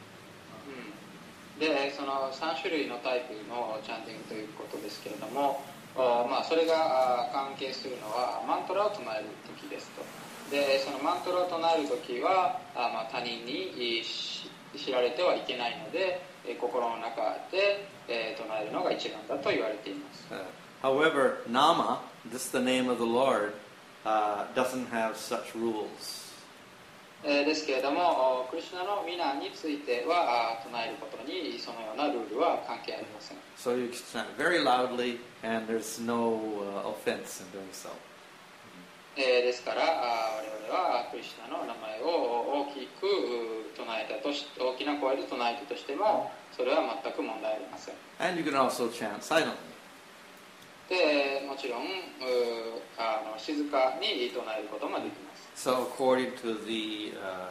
で、そのさん種類のタイプのチャンティングということですけれども、まあ、それが関係するのはマントラを唱える時ですと。で、そのマントラを唱える時は、まあ、他人に知られてはいけないので、心の中で唱えるのが一番だと言われています。 Uh, however, Nama, this is the name of the Lord, uh, doesn't have such rules. ですけれども、クリシュナの皆については唱えることにそのようなルールは関係ありません。 So you can chant very loudly, and there's no uh, offense in doing so. ですから我々はクリシュナの名前を大きく唱えたとし大きな声で唱えたとしてもそれは全く問題ありません。 And you can also chant silently. でもちろんあの静かに唱えることもできます。 So according to the uh,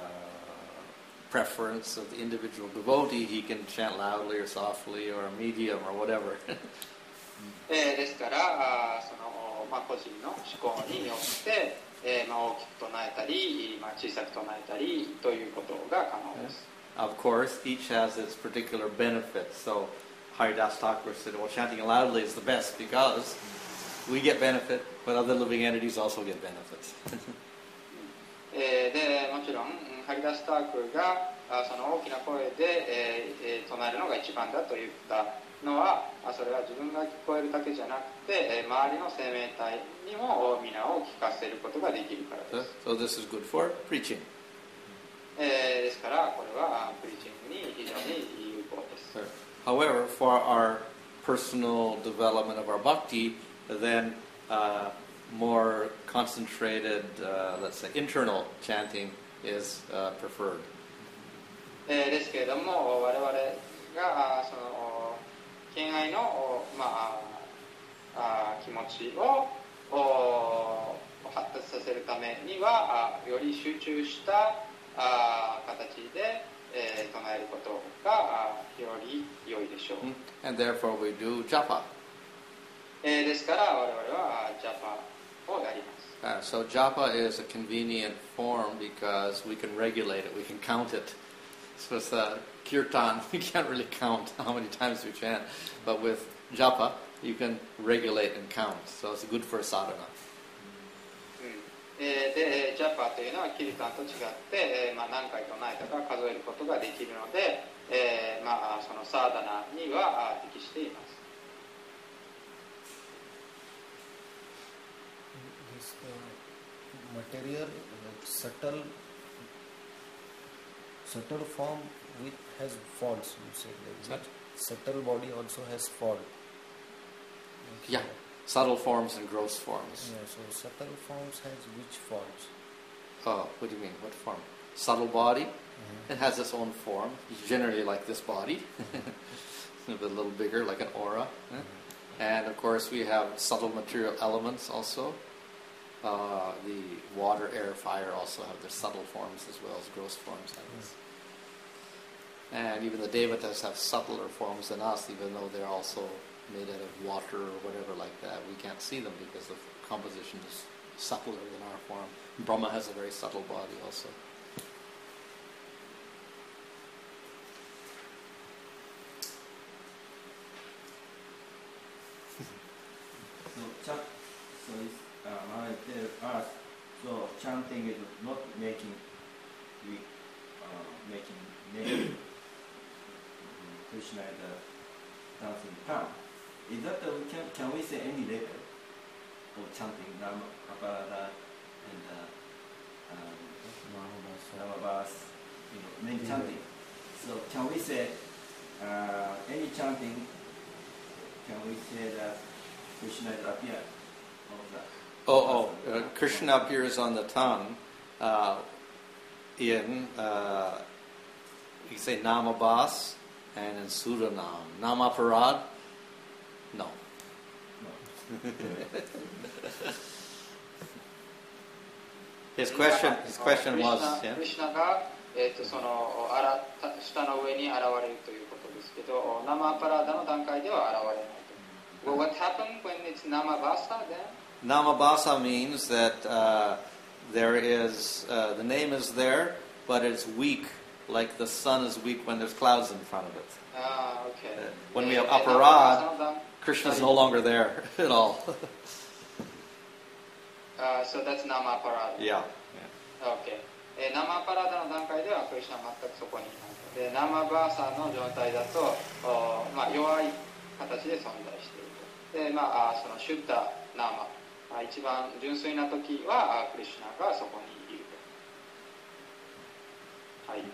preference of the individual devotee, he can chant loudly or softly or medium or whatever. ですからその、まあ、個人の思考によって、えーまあ、大きく唱えたり、まあ、小さく唱えたりということが可能です。 Of course, each has its particular benefits. So Haridas Thakur said, well, chanting loudly is the best because we get benefit, but other living entities also get benefits. でもちろんハリダスタークがその大きな声で、えー、唱えるのが一番だと言ったのはそれは自分が聞こえるだけじゃなくて周りの生命体にも皆を聞かせることができるからです。 So this is good for preaching. えー、ですからこれはプリーチングに非常に有効です。 However, for our personal development of our bhakti, then uh, more concentrated, uh, let's say, internal chanting is uh, preferred. ですけれども、我々がその敬愛の、まあ、気持ちを発達させるためには、より集中した形で唱えることがより良いでしょう。 And therefore we do japa. ですから我々はジャパをやります。 Uh, so japa is a convenient form because we can regulate it, we can count it. So with uh, kirtan, we can't really count how many times we chant, but with japa, you can regulate and count. So it's good for sadhana. で、ジャパというのはキルタンと違って、まあ、何回唱えたか数えることができるので、えーまあ、そのサーダナには適しています。 This uh, material, like subtle, subtle form, which has faults. You said like that. Subtle body also has fault. Like yeah, subtle forms and gross forms. Yeah, so subtle forms has which forms? Oh, what do you mean? What form? Subtle body. Mm-hmm. It has its own form. It's generally like this body, a little bigger, like an aura. Mm-hmm. And of course, we have subtle material elements also. Uh, the water, air, fire also have their subtle forms as well as gross forms. Mm-hmm. And even the devatas have subtler forms than us, even though they're also made out of water or whatever like that. We can't see them because the composition is subtler than our form. Brahma has a very subtle body also. So, ch- so it's, uh, I tell us, so chanting is not making we uh, making name Krishna as a dancing tongue. Is that uh, we can can we say any level of chanting Nam Aparada and uh, um, Namabas, you know, name chanting? So can we say uh, any chanting? Can we say that Krishna is appear on the Oh, oh, uh, Krishna appears on the tongue, uh, in, uh, you say Namabas and in Suranam. Namaparad? No. His question, his question was, yeah? クリシュナが、えー、とそのあら下の上に現れるということですけど、ナマパラダの段階では現れないと。Well, what happened when it's Namabasa then? Namabasa means that uh, there is, uh, the name is there, but it's weak, like the sun is weak when there's clouds in front of it. Ah, okay. Uh, when we have Aparad, Krishna's no longer there at all. uh, so that's Namaparada. Yeah. Okay. えー、ナマパラダの段階ではクリシュナは全くそこにいない。で、ナマバーサの状態だと、まあ、弱い形で存在している。で、まあ、そのシュッダナマ、一番純粋な時はクリシュナがそこにいると。はい。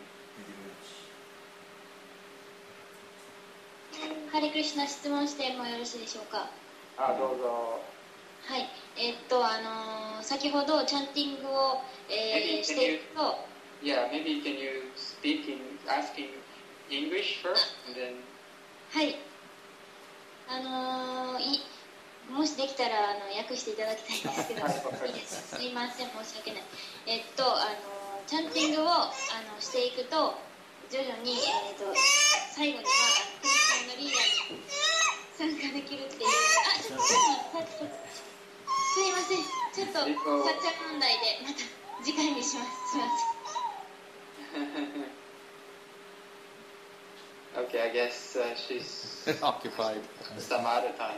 ハレクリシュナ、質問してもよろしいでしょうか。 あ、どうぞ。 はい、えー、っと、あのー、先ほどチャンティングを、えー、していくと、 Yeah, maybe can you speak in asking English first and then... はい、あのー、いもしできたらあの訳していただきたいんですけど、いいです。すいません、申し訳ない。えー、っと、あのー、チャンティングをあのしていくと、徐々に、えー、っと最後にはあのクリスチャンのリーダーに参加できるっていう。あ、ちょっとちょっと。すいません、ちょっとサッチャ問題でまた次回にします。すいません。Okay, I guess、uh, she's occupied some other time.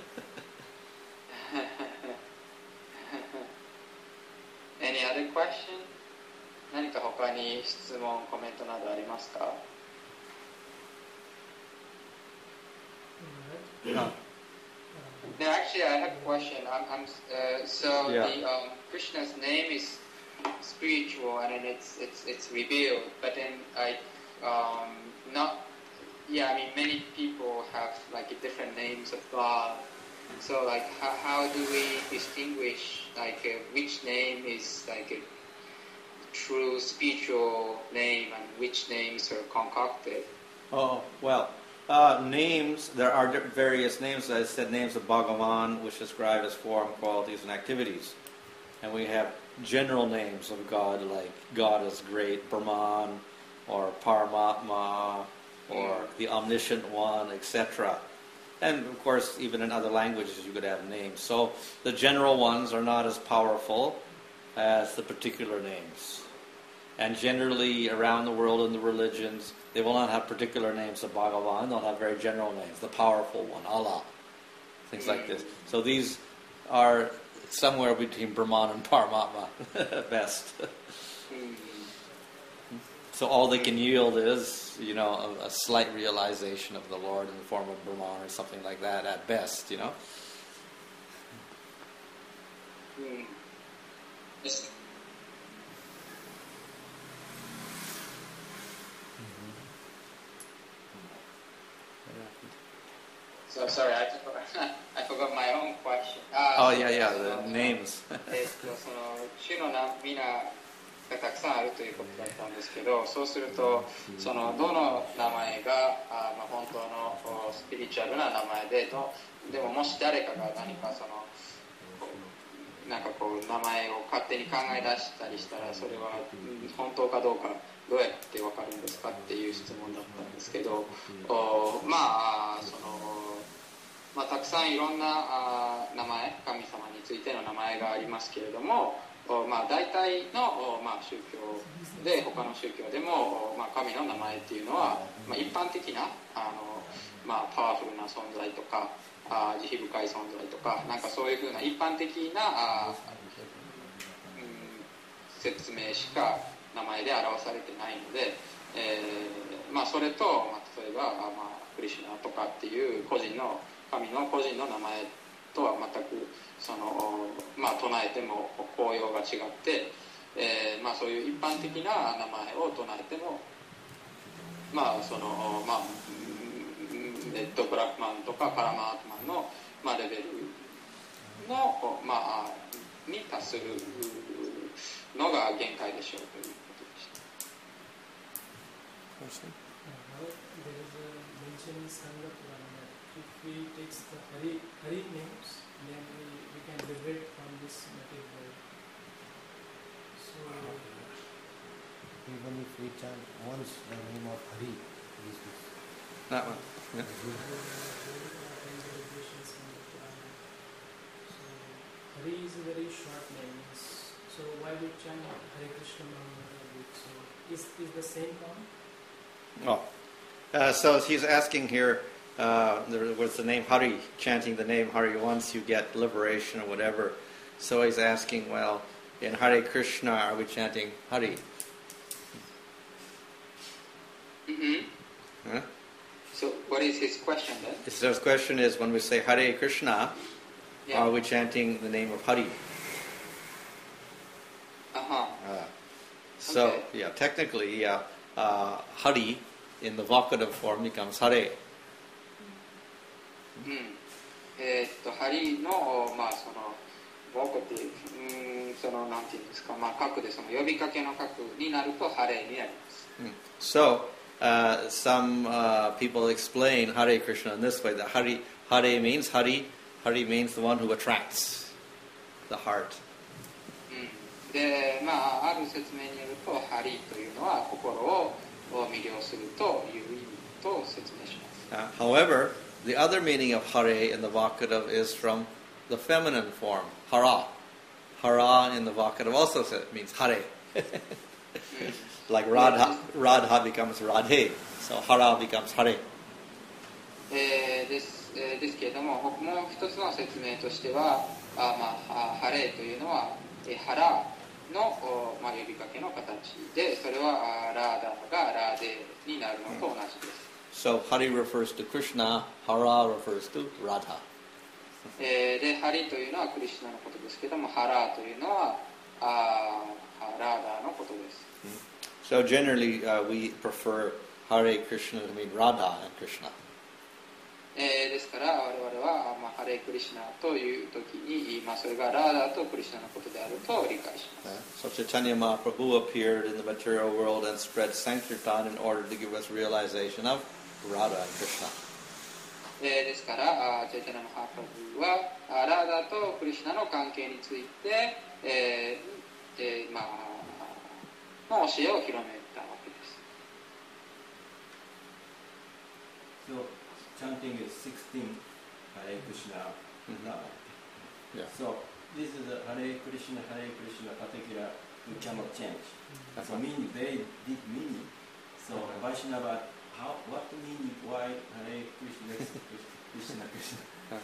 Any other question? 何か他に質問、コメントなどありますか？ No, actually, I have a question. I'm, I'm uh, so yeah. the um, Krishna's name is spiritual, and then it's it's it's revealed. But then, like, um, not yeah. I mean, many people have like different names of God. So, like, how how do we distinguish like uh, which name is like a true spiritual name and which names are concocted? Oh well. Uh, names, there are various names. I said names of Bhagavan, which describe his form, qualities, and activities. And we have general names of God, like God is great, Brahman, or Paramatma, or the Omniscient One, et cetera. And of course, even in other languages, you could have names. So the general ones are not as powerful as the particular names. And generally, around the world in the religions, they will not have particular names of Bhagavan. They'll have very general names. The powerful one, Allah, things like this. So these are somewhere between Brahman and Paramatma at best. So all they can yield is, you know, a, a slight realization of the Lord in the form of Brahman or something like that at best, you know. Mm. Yes. So sorry, I forgot, I forgot my own question. Uh, oh yeah, yeah, the names. えっとその種の皆がたくさんあるということだったんですけど、そうするとそのどの名前があ、まあ、本当のスピリチュアルな名前で、どでももし誰かが何かそのなんかこう名前を勝手に考え出したりしたら、それは本当かどうかどうやって分かるんですかっていう質問だったんですけど、おまあその。まあ、たくさんいろんなあ名前、神様についての名前がありますけれども、まあ、大体の、まあ、宗教で他の宗教でも、まあ、神の名前っていうのは、まあ、一般的なあの、まあ、パワフルな存在とかあ慈悲深い存在とか、なんかそういうふうな一般的なあ、うん、説明しか名前で表されてないので、えーまあ、それと、まあ、例えば、まあ、クリシュナとかっていう個人の神の個人の名前とは全くその、まあ、唱えても効用が違って、えーまあ、そういう一般的な名前を唱えても、まあそのまあえっと、ブラックマンとかパラマートマンの、まあ、レベルの、まあ、に達するのが限界でしょうということでした。 Question? Uh, there is a mention in Sangha Purana that if we take the Hari, Hari names, then we, we can liberate from this material world. So, Even if we chant once the name of Hari, is this? That one. Yeah. so Hari is a very short name. So why we chant Hare Krishna Mahamantra? So is is the same count? Oh. Uh, so he's asking here, uh, there was the name Hari, chanting the name Hari once you get liberation or whatever. So he's asking, well, in Hare Krishna, are we chanting Hari? Mm-hmm. Huh? So what is his question then? So his question is, when we say Hare Krishna, Yeah. are we chanting the name of Hari? Uh-huh. Uh, so, Okay. yeah, technically, uh, uh, Hari in the vocative form becomes Hare. うん、えーっとハリのまあそのボコティブ、うん、そのなんていうんですか、まあ核でその呼びかけの核になるとハレになります。 Mm. So, uh, some uh, people explain Hare Krishna in this way, that Hari, Hare means Hari, Hari means the one who attracts the heart. うん、で、まあある説明によるとハリというのは心を魅了するという意味と説明します。 Uh, however, the other meaning of Hare in the vocative is from the feminine form, Hara. Hara in the vocative also means Hare. Like Radha, Radha becomes Radhe, so Hara becomes Hare. えー、ですえー、ですけれども、もう一つの説明としては、あまあ、ハレというのは、えー、ハラの、まあ、呼びかけの形で、それはあラーダがラーデになるのと同じです。 So Hari refers to Krishna, Hara refers to Radha. えー、で、ハリというのはクリシュナのことですけども、ハラというのはあラーダのことです。 So generally, uh, we prefer Hare Krishna to mean Radha and Krishna. えー、ですから我々は、まあ、ハレクリシュナという時に、まあ、それがラーダとクリシュナのことであると理解します。 Uh, so Chaitanya Mahaprabhu appeared in the material world and spread Sankirtan in order to give us realization of Radha and Krishna. えー、ですからチャイタニア・マハプラブはラーダとクリシュナの関係について、えーえーまあ、の教えを広めたわけです。 So, chanting is sixteen Hare Krishna. Mm-hmm. Yeah. So, this is a Hare Krishna, Hare Krishna particular we cannot change. That's So, right. meaning, very deep meaning. So, Vaishnava, how, what meaning, why Hare Krishna, Krishna, Krishna?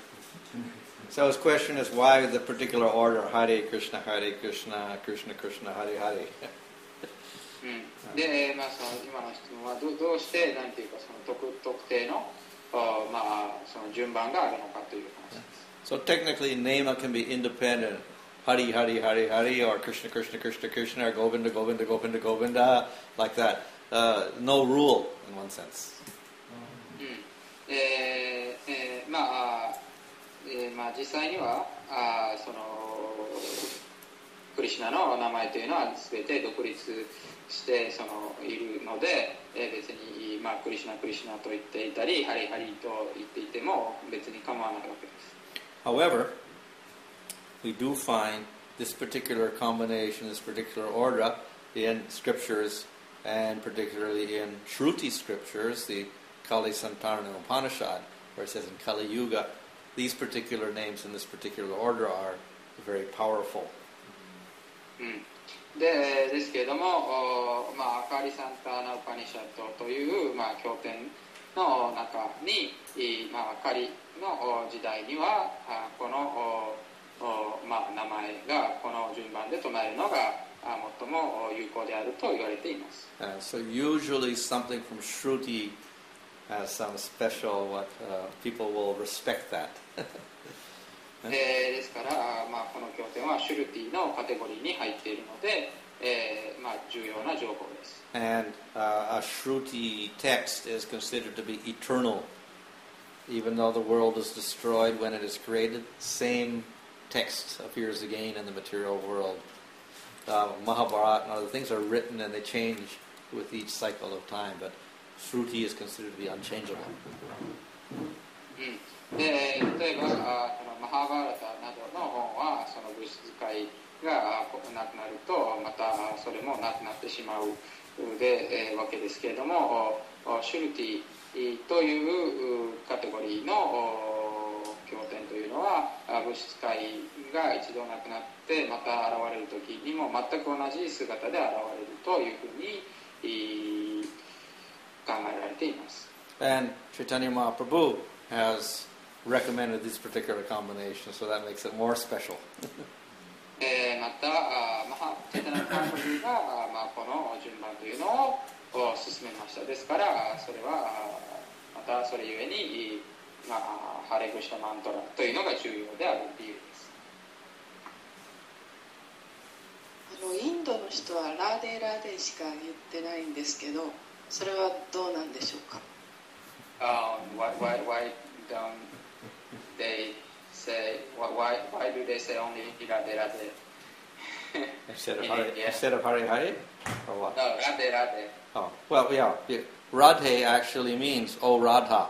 So his question is, why the particular order, Hare Krishna, Hare Krishna, Krishna Krishna, Hare Hare? うん、で、まあ、その今の質問は ど, どうしてなんていうかその 特, 特定の、まあ、その順番があるのかという話です。 So technically, Nema can be independent. Hari, Hari, Hari, Hari, or Krishna, Krishna, Krishna, Krishna, or Govinda, Govinda, Govinda, Govinda, like that. Uh, no rule, in one sense. うんえーえー、まあ、えーまあ、実際にはあそのクリシュナの名前というのは全て独立してそのいるので、えー、別に、まあ、クリシュナクリシュナと言っていたりハリハリと言っていても別に構わないわけです。 However, we do find this particular combination, this particular order in scriptures, and particularly in Shruti scriptures, the Kali Santarana Upanishad, where it says in Kali Yuga, these particular names in this particular order are very powerful. うん、でですけれども、まあ、カーリ・サンターナ・ウパニシャットという、まあ、経典の中に、まあ、カリの時代にはこの、まあ、名前がこの順番で唱えるのが最も有効であると言われています。 Uh, so usually something from Shruti has some special, what uh, people will respect that. えー、ですから、まあ、この経典はシュルティのカテゴリーに入っているので、えーまあ、重要な情報です。 And uh, a Shruti text is considered to be eternal. Even though the world is destroyed when it is created, same text appears again in the material world. uh, Mahabharata and other things are written and they change with each cycle of time, but Shruti is considered to be unchangeable. うん、で例えばあこのマハーバーラタなどの本はその物質界がなくなるとまたそれもなくなってしまうで、えー、わけですけれども、シュルティというカテゴリーの経典というのは物質界が一度なくなってまた現れる時にも全く同じ姿で現れるというふうに考えられています。 And Chaitanya Mahaprabhu has recommended this particular combination, so that makes it more special. えー、また、マハチェタナマハプルが、まあ、この順番というのを進めました。ですから、それはまたそれゆえに、まあ、ハレクシャマントラというのが重要である理由です。 あのインドの人はラーデーラーデーしか言ってないんですけど、それはどうなんでしょうか。 Um, why, why, why don't they say why why do they say only Radhe Radhe instead of Hare, instead of Hare Hare or what? No, Radhe Radhe. Oh, well, yeah, yeah. Radhe actually means oh Radha.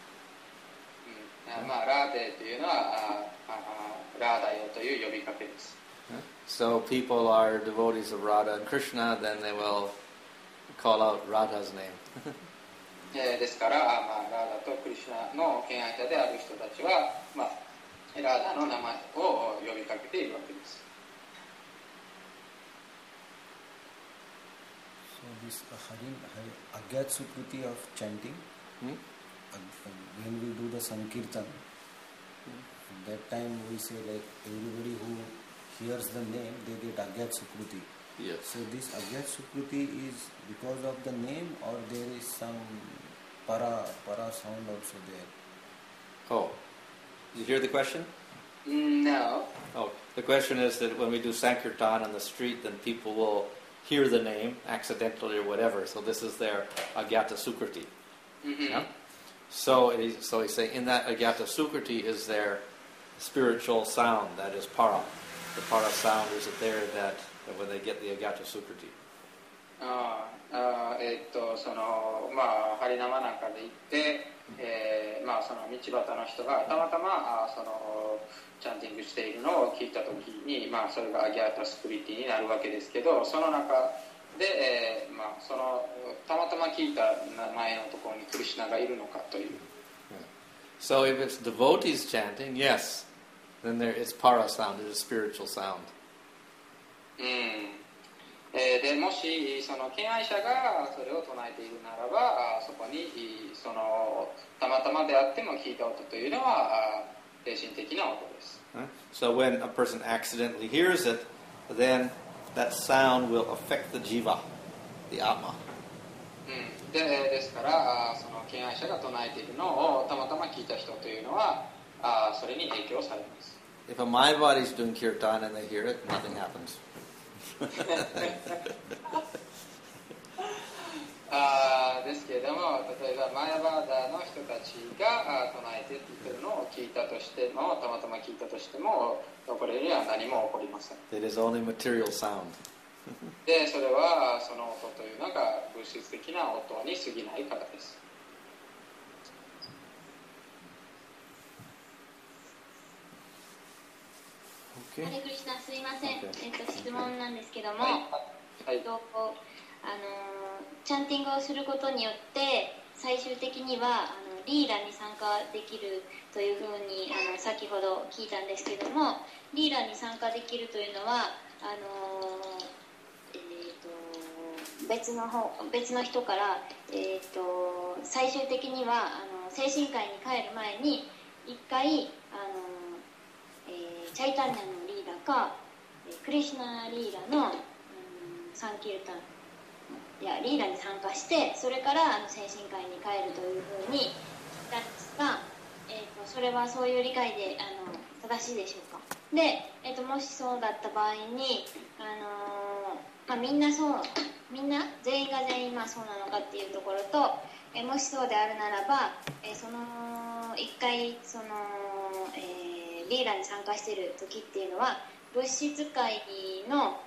うん、まあラーデというのはああラーダよという呼びかけです。 So people are devotees of Radha and Krishna, then they will call out Radha's name. ですから、まあ、ラーダとクリシュナの敬愛者である人たちは、まあ、ラーダの名前を呼びかけているわけです。 So this Hari, Hari, Agyat Sukriti of chanting, hmm? when we do the Sankirtan, hmm? that time we say like everybody who hears the name, they get Agyat Sukriti. Yes. So this Agyat Sukriti is because of the name or there is some para, para sound also there? Oh, did you hear the question? No. Oh, the question is that when we do Sankirtan on the street, then people will hear the name accidentally or whatever. So this is their Agyata Sukriti. Mm-hmm. Yeah? So, it is, so he's saying in that Agyata Sukriti is their spiritual sound, that is para. The para sound is there that when they get the Agyata Sukriti. ああえー、っとそのまあハリナマなんかで行って、えー、まあその道端の人がたまたまあそのチャンティングしているのを聞いたときに、まあそれがアギャータスクリティになるわけですけど、その中で、えー、まあそのたまたま聞いた名前のところにクリシュナがいるのかという。 So if it's devotees chanting, yes, then there it's para sound, it's a spiritual sound. うん。えー、でもしその敬愛者がそれを唱えているならば、そこにそのたまたまであっても聞いた音というのは霊神的な音です。 So when a person accidentally hears it, then that sound will affect the jiva, the atma. うん、でですからその敬愛者が唱えているのをたまたま聞いた人というのはそれに影響されます。 If a Mayavadi is doing kirtan and they hear it, nothing happens. あですけれども、例えばマヤバーダーの人たちが唱えてって言ってるのを聞いたとしても、たまたま聞いたとしても、これには何も起こりません。 It is only material sound. で、それはその音というのが物質的な音に過ぎないからです。 ハレクリシナ、すいません、えっと、質問なんですけども、 はいはい、 えっと、あのチャンティングをすることによって最終的にはあのリーラに参加できるというふうにあの先ほど聞いたんですけども、リーラに参加できるというのはあの、えー、と別の方別の人から、えー、と最終的にはあの精神科医に帰る前に一回あの、えー、チャイタンニャのリーラかクリシュナリーラの、うん、サンキルタンいやリーラに参加してそれからあの精神科医に帰るというふうに聞いたんですが、えー、とそれはそういう理解であの正しいでしょうか。で、えー、ともしそうだった場合に、あのーまあ、みんなそうみんな全員が全員まあそうなのかっていうところと、えー、もしそうであるならば、えー、その一回その、えー、リーラに参加している時っていうのは物質界の物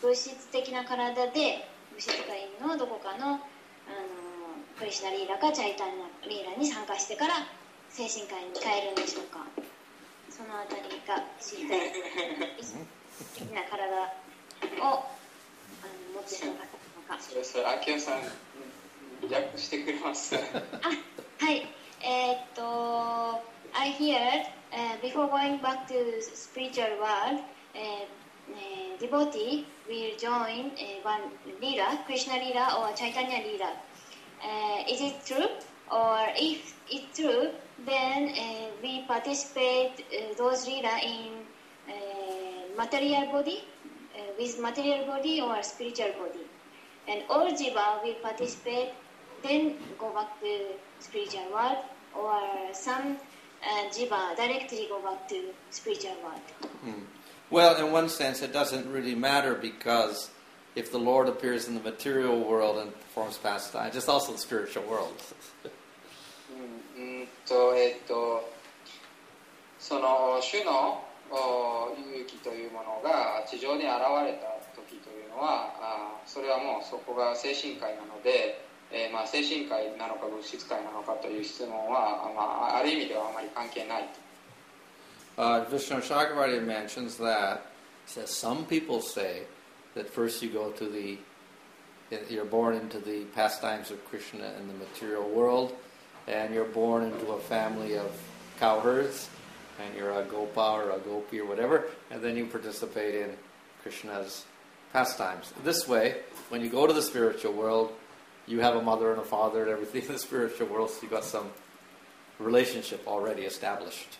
物質的な体で物質界のどこかの、あのクリシュナリーラかチャイタンリーラに参加してから精神界に帰るんでしょうか。そのあたりが知りたい。的な体をあの持っているのか。 それそれ、アキオさん訳してくれます。 あ、はい。えー、っと I heard、uh, before going back to spiritual world、uh, uh, devotee will join、uh, one Leela, Krishna Leela or Chaitanya Leela. Uh, is it true? Or if it's true, then uh, we participate uh, those Leela in uh, material body, uh, with material body or spiritual body. And all Jiva will participate, then go back to spiritual world, or some uh, Jiva directly go back to spiritual world. Mm. Well, in one sense, it doesn't really matter because if the Lord appears in the material world and performs pastimes, it's also the spiritual world. うん、うんと、えっと、その主の勇気というものが地上に現れた時というのは、あそれはもうそこが精神界なので、えーまあ、精神界なのか物質界なのかという質問は、まあ、ある意味ではあまり関係ないと。 Uh, Vishnu Chakravarti mentions that, says some people say that first you go to the, you're born into the pastimes of Krishna in the material world, and you're born into a family of cowherds, and you're a gopa or a gopi or whatever, and then you participate in Krishna's pastimes. This way, when you go to the spiritual world, you have a mother and a father and everything in the spiritual world, so you've got some relationship already established.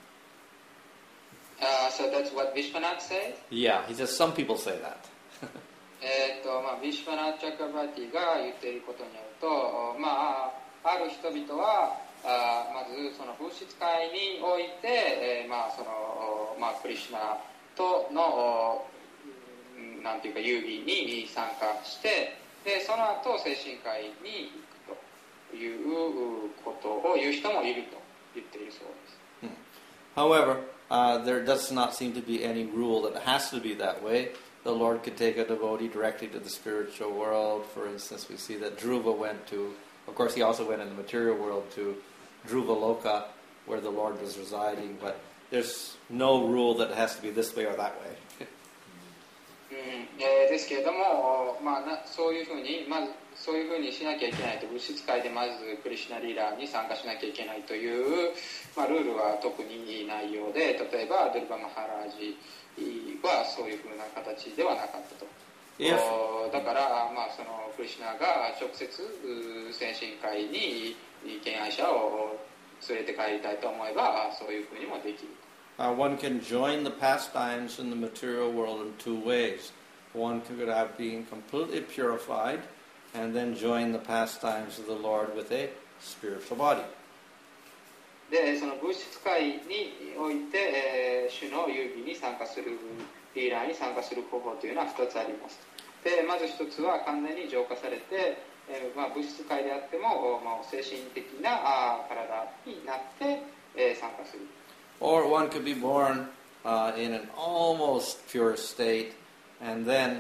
Uh, so that's what Vishwanath said? Yeah, he says some people say that. えっと、まあ、ビシュワナー・チャクラバーティが言っていることによると、まあ、ある人々は、あまずその物質界において、えーまあそのまあ、クリシュナとのなんていうか遊戯に参加してでその後精神界に行くということを言う人もいると言っているそうです。 However, uh, there does not seem to be any rule that it has to be that way. The Lord could take a devotee directly to the spiritual world. For instance, we see that Dhruva went to, of course he also went in the material world to Dhruva Loka, where the Lord was residing, but there's no rule that it has to be this way or that way. うんえー、ですけれども、まあ、なそういうふうにまずそういうふうにしなきゃいけないと物質界でまずクリシュナリーラーに参加しなきゃいけないという、まあ、ルールは特にないようで例えばドルバ・マハラージはそういうふうな形ではなかったと。だから、まあ、そのクリシュナが直接精神界に敬愛者を連れて帰りたいと思えばそういうふうにもできる。 Uh, one can join the pastimes in the material world in two ways. One could have been completely purified and then join the pastimes of the Lord with a spiritual body. で、その物質界において、えー、主の遊戯に参加する、リーラーに参加する方法というのはふたつあります。で、まずひとつは完全に浄化されて、えーまあ、物質界であっても、まあ、精神的なあ体になって、えー、参加する。 Or one could be born uh, in an almost pure state, and then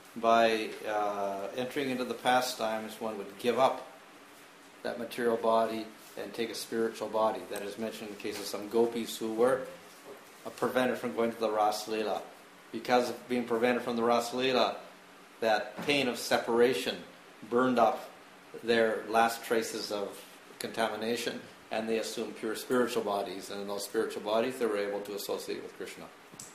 by uh, entering into the pastimes, one would give up that material body and take a spiritual body. That is mentioned in the case of some gopis who were uh, prevented from going to the Ras Leela. Because of being prevented from the Ras Leela, that pain of separation burned up their last traces of contamination, and they assumed pure spiritual bodies, and in those spiritual bodies they were able to associate with Krishna.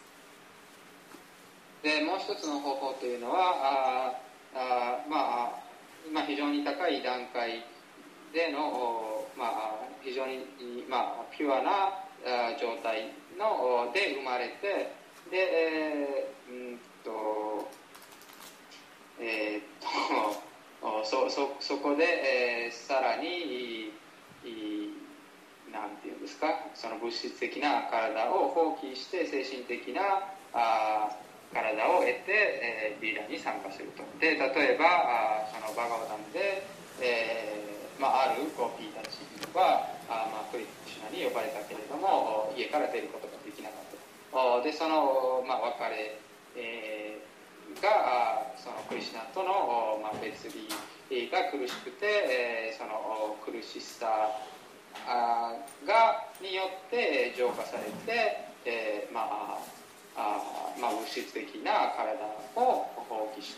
でもう一つの方法というのはああ、まあ、まあ非常に高い段階での、まあ、非常に、まあ、ピュアな状態ので生まれてで、えー、うんとえー、っとそ, そ, そこで、えー、さらになんていうんですかその物質的な体を放棄して精神的なあ体を得て、えー、リーダーに参加すると。で例えばあそのバガワダムで、えーまあ、あるゴピーたちはあ、まあ、クリシュナに呼ばれたけれども家から出ることができなかった。でその、まあ、別れ、えーがそのクリシュナとの、まあ、別離が苦しくて、その苦しさがによって浄化されて、えー、まああまあ物質的な体を放棄して、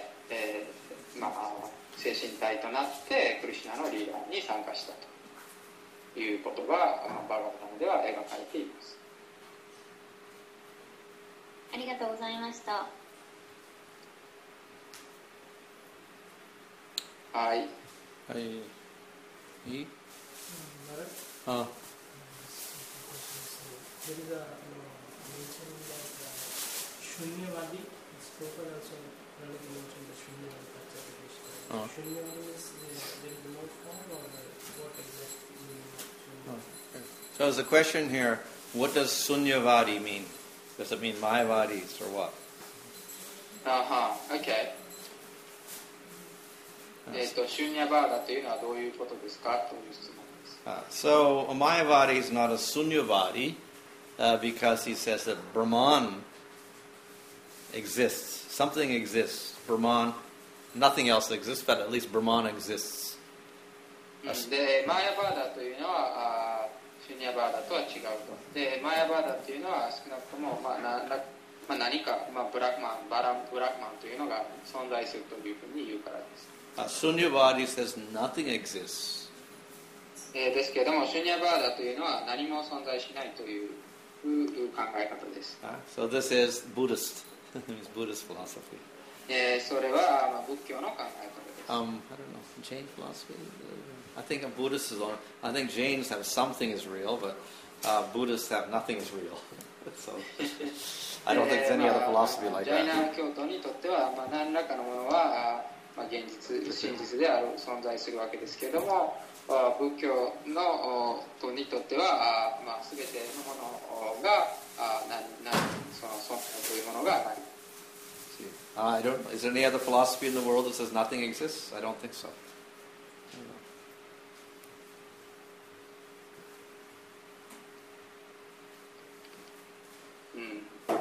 えー、まあ精神体となってクリシュナのリーダーに参加したということがバーガバタムでは描かれています。 ありがとうございました。 はい。 はい。いい？ あ。There is a mention that Shunyavadi is spoken also. Ranaka mentioned the Shunyavadi Pacha Krishna. Shunyavadi is there is no form or what exactly means? So there's a question here. What does Sunyavadi mean? Does it mean Mayavadis or what? Uh-huh. Okay. えっと、シュニャバーダというのはどういうことですかという質問です。 Uh, so a Mayavadi is not a Sunyavadi uh, because he says that Brahman exists. Something exists. Brahman, nothing else exists, but at least Brahman exists. で、マヤバーダというのはシュニャバーダとは違うと。で、マヤバーダというのは少なくとも、まあ、ななまあ、何か、まあ、ブラックマン、バランブラックマンというのが存在するというふうに言うからです。 Uh, Sunyavadi says nothing exists. えー、ですけれども、シュニャバーダというのは何も存在しないという考え方です。 Uh, so this is Buddhist. It's Buddhist philosophy. えー、それは、まあ、仏教の考え方です。 Um, I don't know, Jain philosophy? I think a Buddhist is on. I think Jains have something is real, but uh, Buddhists have nothing is real. So I don't think there's any other philosophy like that. ジャイナ教徒にとっては、まあ、何らかのものは、まあ、現実、真実である存在するわけですけれども、仏教の人にとっては、まあ、全てのものが何何その存在というものがない。 Uh, I don't. Is there any other philosophy in the world that says nothing exists? I don't think so. Mm.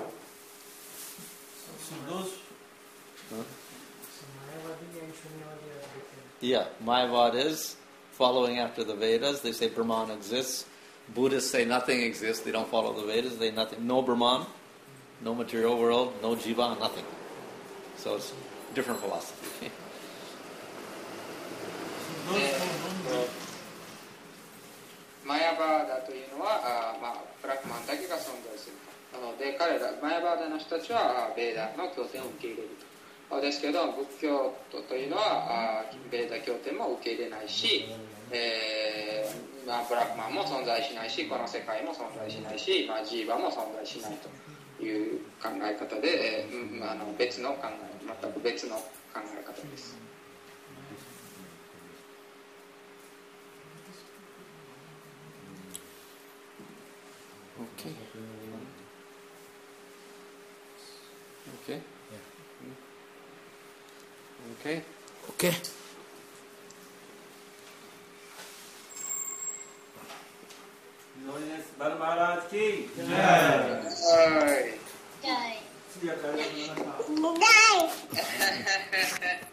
So those. Huh? So Mayavadi and Shunyavadi are different. Yeah, Mayavad is following after the Vedas. They say Brahman exists. Buddhists say nothing exists. They don't follow the Vedas. They nothing. No Brahman, no material world, no jiva, nothing. So it's different philosophy. マヤバーダというのはあ、まあ、ブラックマンだけが存在すると。なので彼らマヤバーダの人たちはベーダの経典を受け入れると。ですけど仏教徒というのはあベーダ経典も受け入れないし、えーまあ、ブラックマンも存在しないし、この世界も存在しないし、まあ、ジーバも存在しないという考え方で、えー、あの別の考え全く別の考え方です。 Okay. Okay. Okay. Okay. Bal Maharaj ki Jai. Jai. 次はありがとうございました。